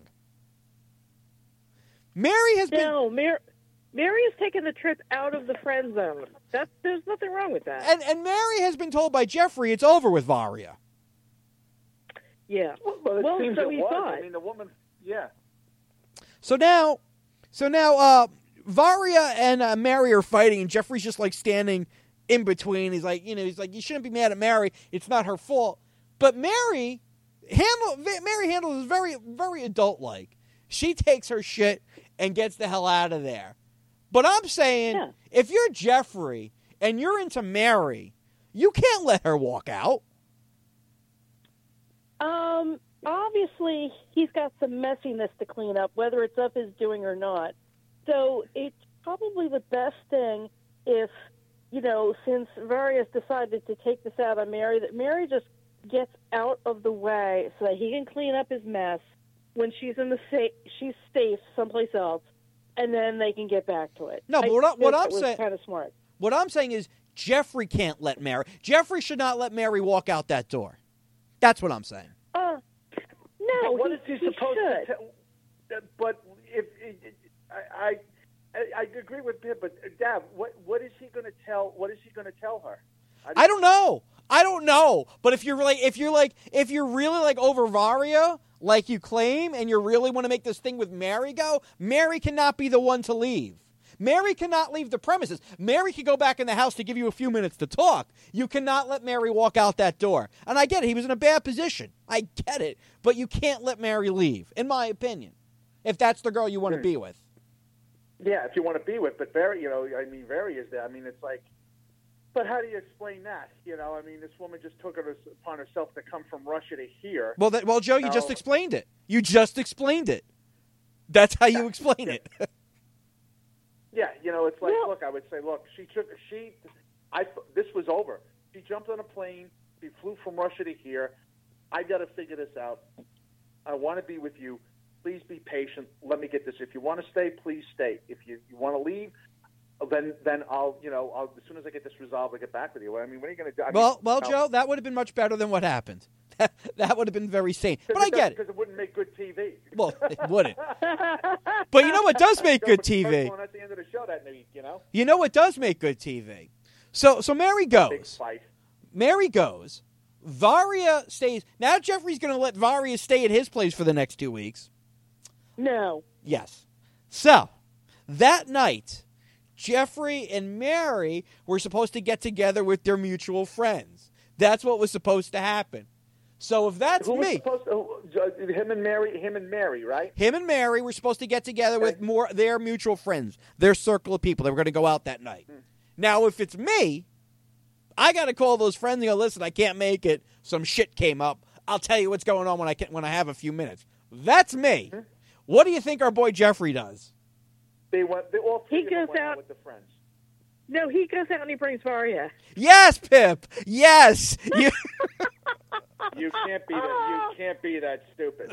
Mary has been No, Mary, Mary has taken the trip out of the friend zone. That's there's nothing wrong with that. and and Mary has been told by Jeffrey it's over with Varia. Yeah. Well, it Well, seems so it he was. thought. I mean, the woman, yeah. So now, so now, uh, Varia and uh, Mary are fighting, and Jeffrey's just like standing in between. He's like, you know, he's like, you shouldn't be mad at Mary. It's not her fault. But Mary handle Mary handles is very, very adult-like. She takes her shit and gets the hell out of there. But I'm saying, Yeah. if you're Jeffrey and you're into Mary, you can't let her walk out. Um, obviously, he's got some messiness to clean up, whether it's of his doing or not. So it's probably the best thing if, you know, since Various decided to take this out on Mary, that Mary just gets out of the way so that he can clean up his mess when she's in the sa- she's safe someplace else, and then they can get back to it. No, but what I- what I'm saying- kind of smart. What I'm saying is Jeffrey can't let Mary. Jeffrey should not let Mary walk out that door. That's what I'm saying. Uh, no, But what he, is he he supposed should. to tell? But if, if I, I, I agree with Pip, but Dav, what what is he going to tell? What is he going to tell her? I don't know. I don't know. But if you're like, if you're like, if you're really like over Varia, like you claim, and you really want to make this thing with Mary go, Mary cannot be the one to leave. Mary cannot leave the premises. Mary can go back in the house to give you a few minutes to talk. You cannot let Mary walk out that door. And I get it. He was in a bad position. I get it. But you can't let Mary leave, in my opinion, if that's the girl you want to be with. Yeah, if you want to be with, but very, you know, I mean, very is there. I mean, it's like, but how do you explain that? You know, I mean, this woman just took it upon herself to come from Russia to here. Well, that, well, Joe, you No. just explained it. You just explained it. That's how you explain it. Yeah, you know, it's like, Well- look, I would say, look, she took, she, I, this was over. She jumped on a plane. She flew from Russia to here. I got to figure this out. I want to be with you. Please be patient. Let me get this. If you want to stay, please stay. If you, you want to leave, then then I'll, you know, I'll, as soon as I get this resolved, I'll get back with you. I mean, what are you going to do? I Well, mean, well, no. Joe, that would have been much better than what happened. That would have been very sane. But I get it. Because it wouldn't make good T V. Well, it wouldn't. But you know what does make good T First V? one at the end of the show that night, you know, You know what does make good T V? So, so Mary big goes. fight. Mary goes. Varia stays. Now Jeffrey's going to let Varia stay at his place for the next two weeks. No. Yes. So, that night, Jeffrey and Mary were supposed to get together with their mutual friends. That's what was supposed to happen. So if that's Who was me, supposed to, uh, him and Mary, him and Mary, right? him and Mary were supposed to get together with more their mutual friends, their circle of people. They were going to go out that night. Now, if it's me, I got to call those friends and go, listen, I can't make it. Some shit came up. I'll tell you what's going on when I can, when I have a few minutes. That's me. What do you think our boy Jeffrey does? They went. They all three He of them goes went out- with the friends. No, he goes out and he brings Varia. Yes, Pip. Yes. You, You can't be that. You can't be that stupid.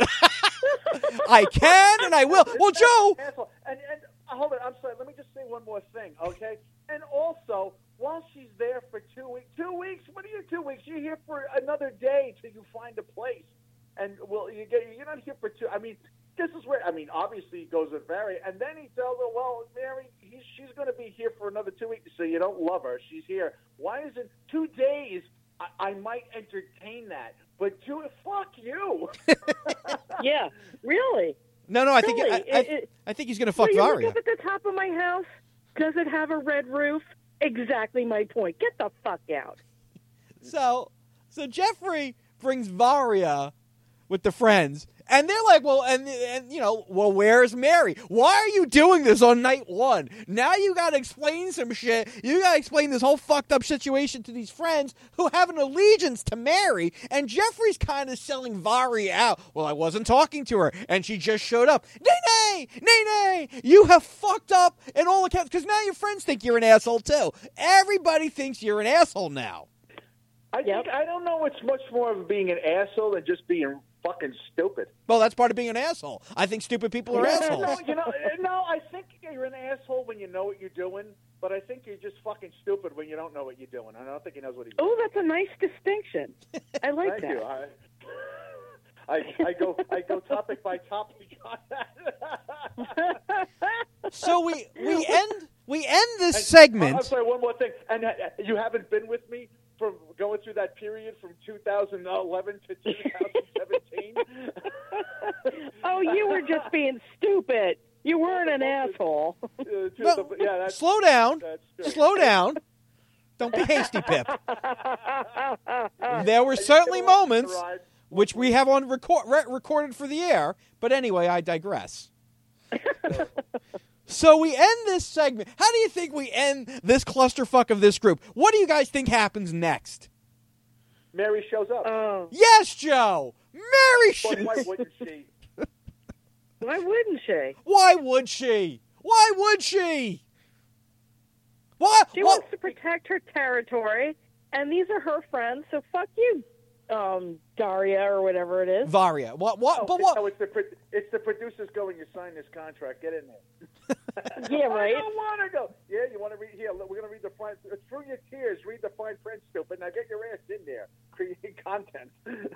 I can and I will. Well, Joe. Asshole. And and uh, hold on. I'm sorry. Let me just say one more thing, okay? And also, while she's there for two weeks, two weeks. What are you two weeks? You're here for another day till you find a place. And well, you get. You're not here for two. I mean, this is where. I mean, obviously he goes with Mary, and then he tells her, "Well, Mary, he's, she's going to be here for another two weeks, so you don't love her. She's here. Why is it two days? I, I might entertain that, but two. Fuck you." Yeah, really. No, no. I think Really? I, I, It- it- I think he's going to fuck Will you look Varia. up at the top of my house? Does it have a red roof? Exactly my point. Get the fuck out. So, so Jeffrey brings Varia with the friends, and they're like, well, and, and you know, well, where's Mary? Why are you doing this on night one? Now you got to explain some shit. You got to explain this whole fucked up situation to these friends who have an allegiance to Mary, and Jeffrey's kind of selling Varia out. Well, I wasn't talking to her, and she just showed up. Nay, nay, nay, nay. You have fucked up in all accounts, because now your friends think you're an asshole, too. Everybody thinks you're an asshole now. I Yep. think I don't know. It's much more of being an asshole than just being fucking stupid. Well, that's part of being an asshole. I think stupid people are Yeah, assholes. No, you know, no, I think you're an asshole when you know what you're doing, but I think you're just fucking stupid when you don't know what you're doing. I don't think he knows what he's doing. Oh, that's a nice distinction. I like Thank that. you. I, I, I go I go topic by topic on that. So we we end we end this And- segment. I'm sorry, one more thing. And uh, you haven't been with me from going through that period from two thousand eleven to two thousand seventeen? Oh, you were just being stupid. You weren't an asshole. Uh, to Well, the- yeah, that's, Slow down. that's true. Slow down. Don't be hasty, Pip. There were certainly Still on the moments ride. which we have on record re- recorded for the air. But anyway, I digress. So we end this segment. How do you think we end this clusterfuck of this group? What do you guys think happens next? Mary shows up. Oh, Yes, Joe. Mary. But Sh- why wouldn't she? why wouldn't she? Why would she? Why would she? Why? She why- wants to protect her territory, and these are her friends, so fuck you, um, Daria, or whatever it is. Varia. What? What? Oh, but it's, what? no, it's the pro- it's the producers going. You sign this contract. Get in there. Yeah, right. I don't want to go. Yeah, you want to read here? We're going to read the fine. Through your tears, read the fine print, stupid. Now get your ass in there. Create content.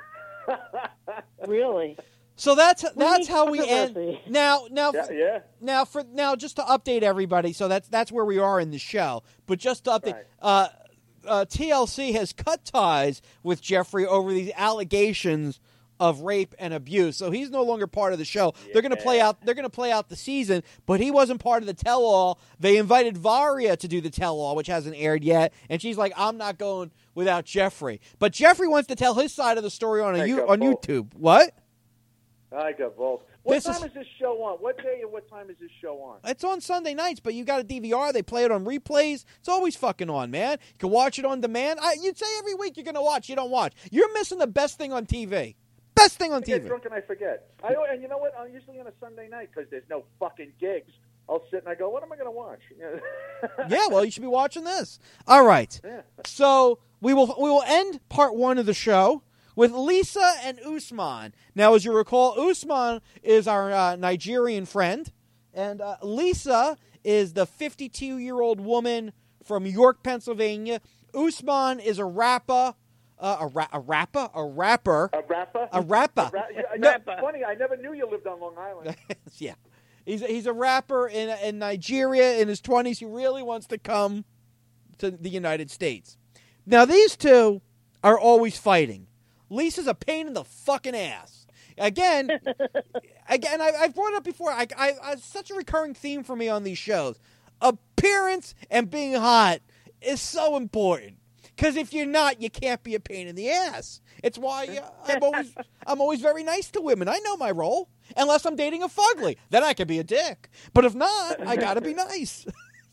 Really? So that's We that's need how we end. controversy. Now, now, yeah, yeah. now for now, just to update everybody. So that's that's where we are in the show. But just to update, Right. uh, uh, T L C has cut ties with Jeffrey over these allegations of rape and abuse. So he's no longer part of the show. They're going to play out. They're going to play out the season, but he wasn't part of the tell-all. They invited Varia to do the tell-all, which hasn't aired yet, and she's like, "I'm not going without Jeffrey." But Jeffrey wants to tell his side of the story on a Thank you, you, on Paul. YouTube. What? I got both. What This time is- is... this show on? What day and what time is this show on? It's on Sunday nights, but you got a D V R. They play it on replays. It's always fucking on, man. You can watch it on demand. I, you'd say every week you're going to watch. You don't watch. You're missing the best thing on T V. Best thing on I get T V. drunk and I forget. I and you know what? I'm usually on a Sunday night because there's no fucking gigs. I'll sit and I go, what am I going to watch? Yeah, well, you should be watching this. All right. Yeah. So we will we will end part one of the show with Lisa and Usman. Now, as you recall, Usman is our uh, Nigerian friend, and uh, Lisa is the fifty-two-year-old woman from York, Pennsylvania. Usman is a rapper, uh, a, ra- a rapper, a rapper, A rapper? a rapper. Ra- yeah, No. yeah, funny, I never knew you lived on Long Island. Yeah, he's he's a rapper in in Nigeria in his twenties. He really wants to come to the United States. Now these two are always fighting. Lisa's a pain in the fucking ass. Again, again, I, I've brought it up before. I, I, I, it's such a recurring theme for me on these shows. Appearance and being hot is so important. Because if you're not, you can't be a pain in the ass. It's why uh, I'm always I'm always very nice to women. I know my role. Unless I'm dating a fugly, then I can be a dick. But if not, I gotta be nice.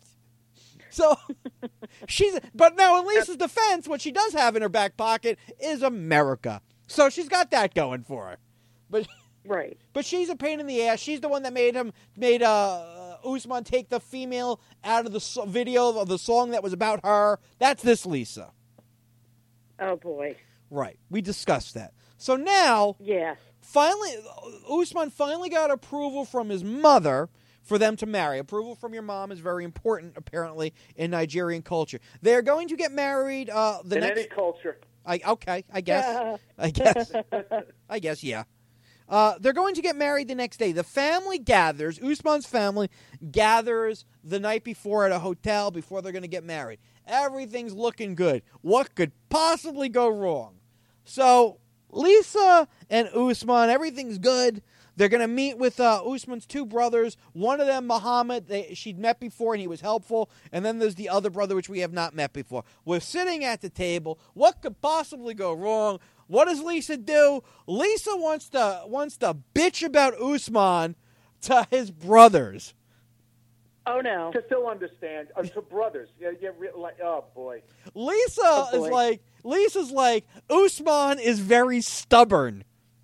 So she's, but now in Lisa's defense, what she does have in her back pocket is America. So she's got that going for her. But Right. but she's a pain in the ass. She's the one that made him made uh, Usman take the female out of the so- video of the song that was about her. That's this Lisa. Oh, boy. Right. We discussed that. So now, Yeah. finally, Usman finally got approval from his mother for them to marry. Approval from your mom is very important, apparently, in Nigerian culture. They're going to get married uh, the In next... any culture. I, okay, I guess. I guess. I guess, yeah. Uh, they're going to get married the next day. The family gathers, Usman's family gathers the night before at a hotel before they're going to get married. Everything's looking good. What could possibly go wrong? So, Lisa and Usman, everything's good. They're going to meet with uh, Usman's two brothers. One of them, Muhammad, they, she'd met before and he was helpful. And then there's the other brother, which we have not met before. We're sitting at the table. What could possibly go wrong? What does Lisa do? Lisa wants to wants to bitch about Usman to his brothers. Oh, no. To still understand. Uh, to brothers. Yeah, yeah, re- like, oh, boy. Lisa Oh, is boy. like, Lisa's like, Usman is very stubborn.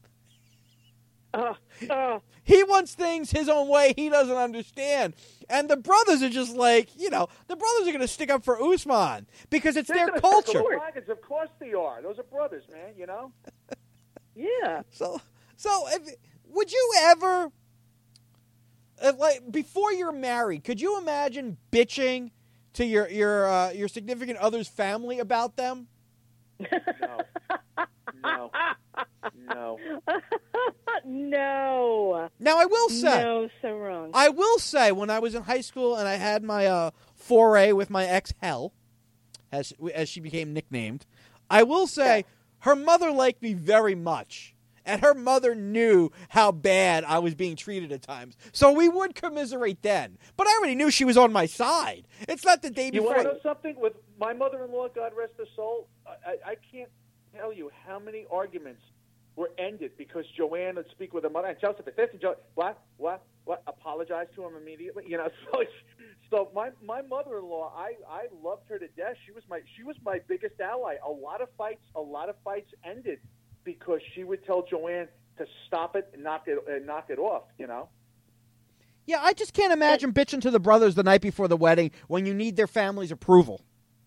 Uh, uh, He wants things his own way he doesn't understand. And the brothers are just like, you know, the brothers are going to stick up for Usman because it's They're their gonna culture. circle the wagons. Of course they are. Those are brothers, man, you know? yeah. So So, if, would you ever, if, like, before you're married, could you imagine bitching to your your uh, your significant other's family about them? No. No. No. No. Now, I will say, No, so wrong. I will say, when I was in high school and I had my uh, foray with my ex Hell, as as she became nicknamed, I will say Yeah. her mother liked me very much, and her mother knew how bad I was being treated at times. So we would commiserate then, but I already knew she was on my side. It's not the day You before. want to know something? With my mother-in-law, God rest her soul, I, I, I can't tell you how many arguments were ended because Joanne would speak with her mother and Joseph, this and Joe, what, what, what? Apologize to him immediately. You know, so it's, so my my mother-in-law, I, I loved her to death. She was my she was my biggest ally. A lot of fights, a lot of fights ended because she would tell Joanne to stop it and knock it and knock it off. You know. Yeah, I just can't imagine bitching to the brothers the night before the wedding when you need their family's approval.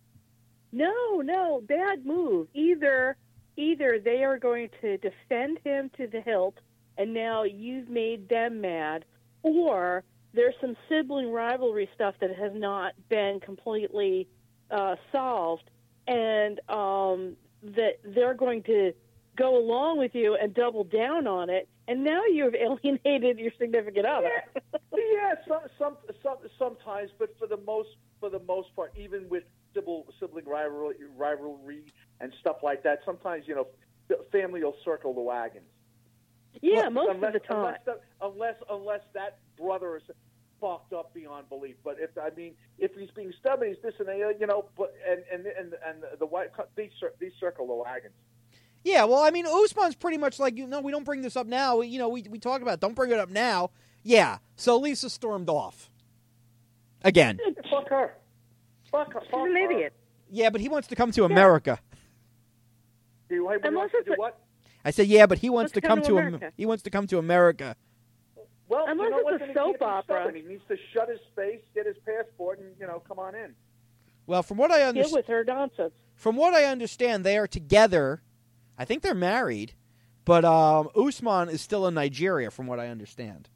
No, no, bad move. Either either they are going to defend him to the hilt, and now you've made them mad, or there's some sibling rivalry stuff that has not been completely uh, solved, and um, that they're going to go along with you and double down on it, and now you've alienated your significant other. Yeah, some, some, some, sometimes, but for the most, for the most part, even with sibling, sibling rivalry, rivalry and stuff like that, sometimes you know, the family will circle the wagons. Yeah, But most unless, of the time. unless, the, unless, unless that brother is fucked up beyond belief. But if I mean, if he's being stubborn, he's this and that, you know. But and and and, and the white these these circle the wagons. Yeah, well, I mean, Usman's pretty much like, you know, we don't bring this up now. We, you know, we we talk about it. Don't bring it up now. Yeah, so Lisa stormed off. Again. Fuck her. Fuck her. She's Fuck an her. idiot. Yeah, but he wants to come to America. Do you, hey, Unless to it's do a- what? I said, yeah, but he wants Let's to come come to to America. Am- he wants to come to America. Well, Unless you know it's what? a Then he soap can't be opera. stubborn. He needs to shut his face, get his passport, and you know, come on in. Well, from what I Deal understand, with her nonsense. from what I understand, they are together. I think they're married, but um, Usman is still in Nigeria, from what I understand.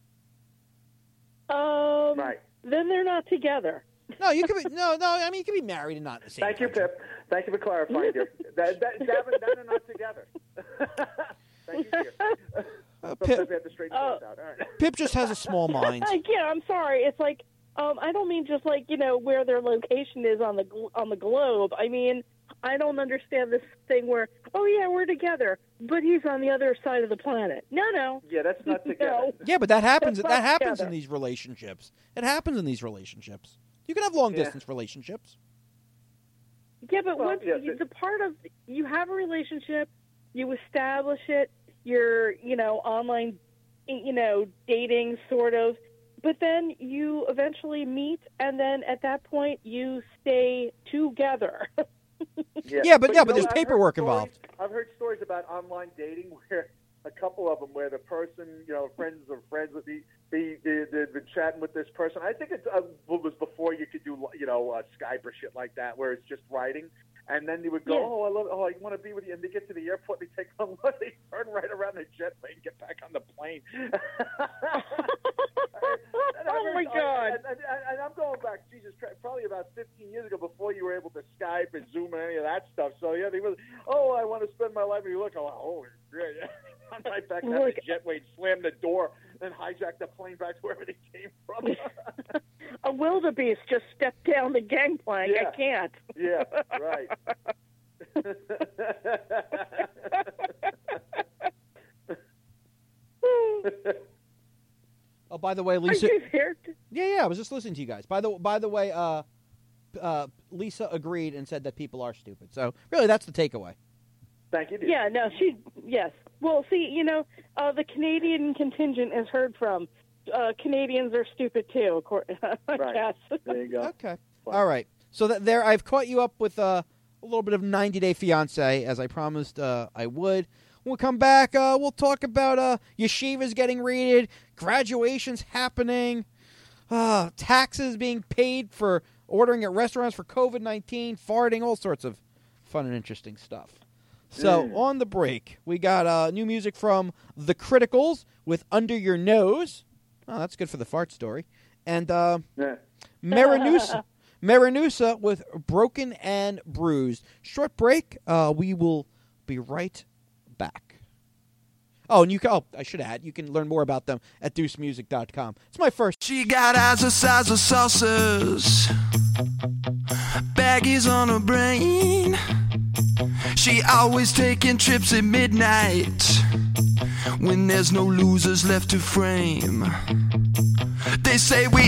Um, Right. Then they're not together. No, you could be no, no. I mean, you could be married and not in the same. Thank you, country. Pip. Thank you for clarifying, dear. that, that, Davin, that are not together. Thank you, dear. Uh, So Pip, Pip had to straighten Oh. things out. All right. Pip just has a small mind. Yeah, I'm sorry. It's like um, I don't mean just like you know where their location is on the gl- on the globe. I mean I don't understand this thing where oh yeah we're together, but he's on the other side of the planet. No, no. Yeah, that's not together. No. Yeah, but that happens. That's That not happens together. in these relationships. It happens in these relationships. You can have long Yeah. distance relationships. Yeah, but Well, once yeah, you, but- the part of you have a relationship, you establish it. You're you know online, you know dating sort of, but then you eventually meet, and then at that point you stay together. Yeah, but- yeah, you but know, there's I've heard paperwork stories- involved. I've heard stories about online dating where a couple of them where the person, you know, friends of friends with the the the they've been chatting with this person. I think it uh, was before you could do you know uh, Skype or shit like that, where it's just writing. And then they would go, Yeah. oh, I love, oh, I want to be with you. And they get to the airport, they take on one, they turn right around the jet plane, get back on the plane. And I Oh heard- my God. And, and, and I'm going back, Jesus Christ, probably about fifteen years ago before you were able to Skype and Zoom and any of that stuff. So yeah, they were, oh, I want to spend my life with you. Look, I'm like, oh, great. I'm right back on Look. the jetway, slam the door, and hijack the plane back to wherever they came from. A wildebeest just stepped down the gangplank. Yeah. I can't. Yeah, right. Oh, by the way, Are Lisa. you there? Yeah, yeah. I was just listening to you guys. By the by the way, uh, uh, Lisa agreed and said that people are stupid. So really, that's the takeaway. Thank you, dear. Yeah, no, she, yes. Well, see, you know, uh, the Canadian contingent has heard from uh, Canadians are stupid too, of course. Right. Yes. There you go. Okay. Fine. All right. So that there, I've caught you up with uh, a little bit of ninety Day Fiancé, as I promised uh, I would. We'll come back. Uh, we'll talk about uh, yeshivas getting raided, graduations happening, uh, taxes being paid for ordering at restaurants for COVID nineteen, farting, all sorts of fun and interesting stuff. So, on the break, we got uh, new music from The Criticals with Under Your Nose. Oh, that's good for the fart story. And uh, Yeah. Marinusa, Marinusa with Broken and Bruised. Short break. Uh, we will be right back. Oh, and you can, oh, I should add, you can learn more about them at deuce music dot com. It's my first. She got eyes the size of saucers, baggies on her brain. She always taking trips at midnight when there's no losers left to frame. They say we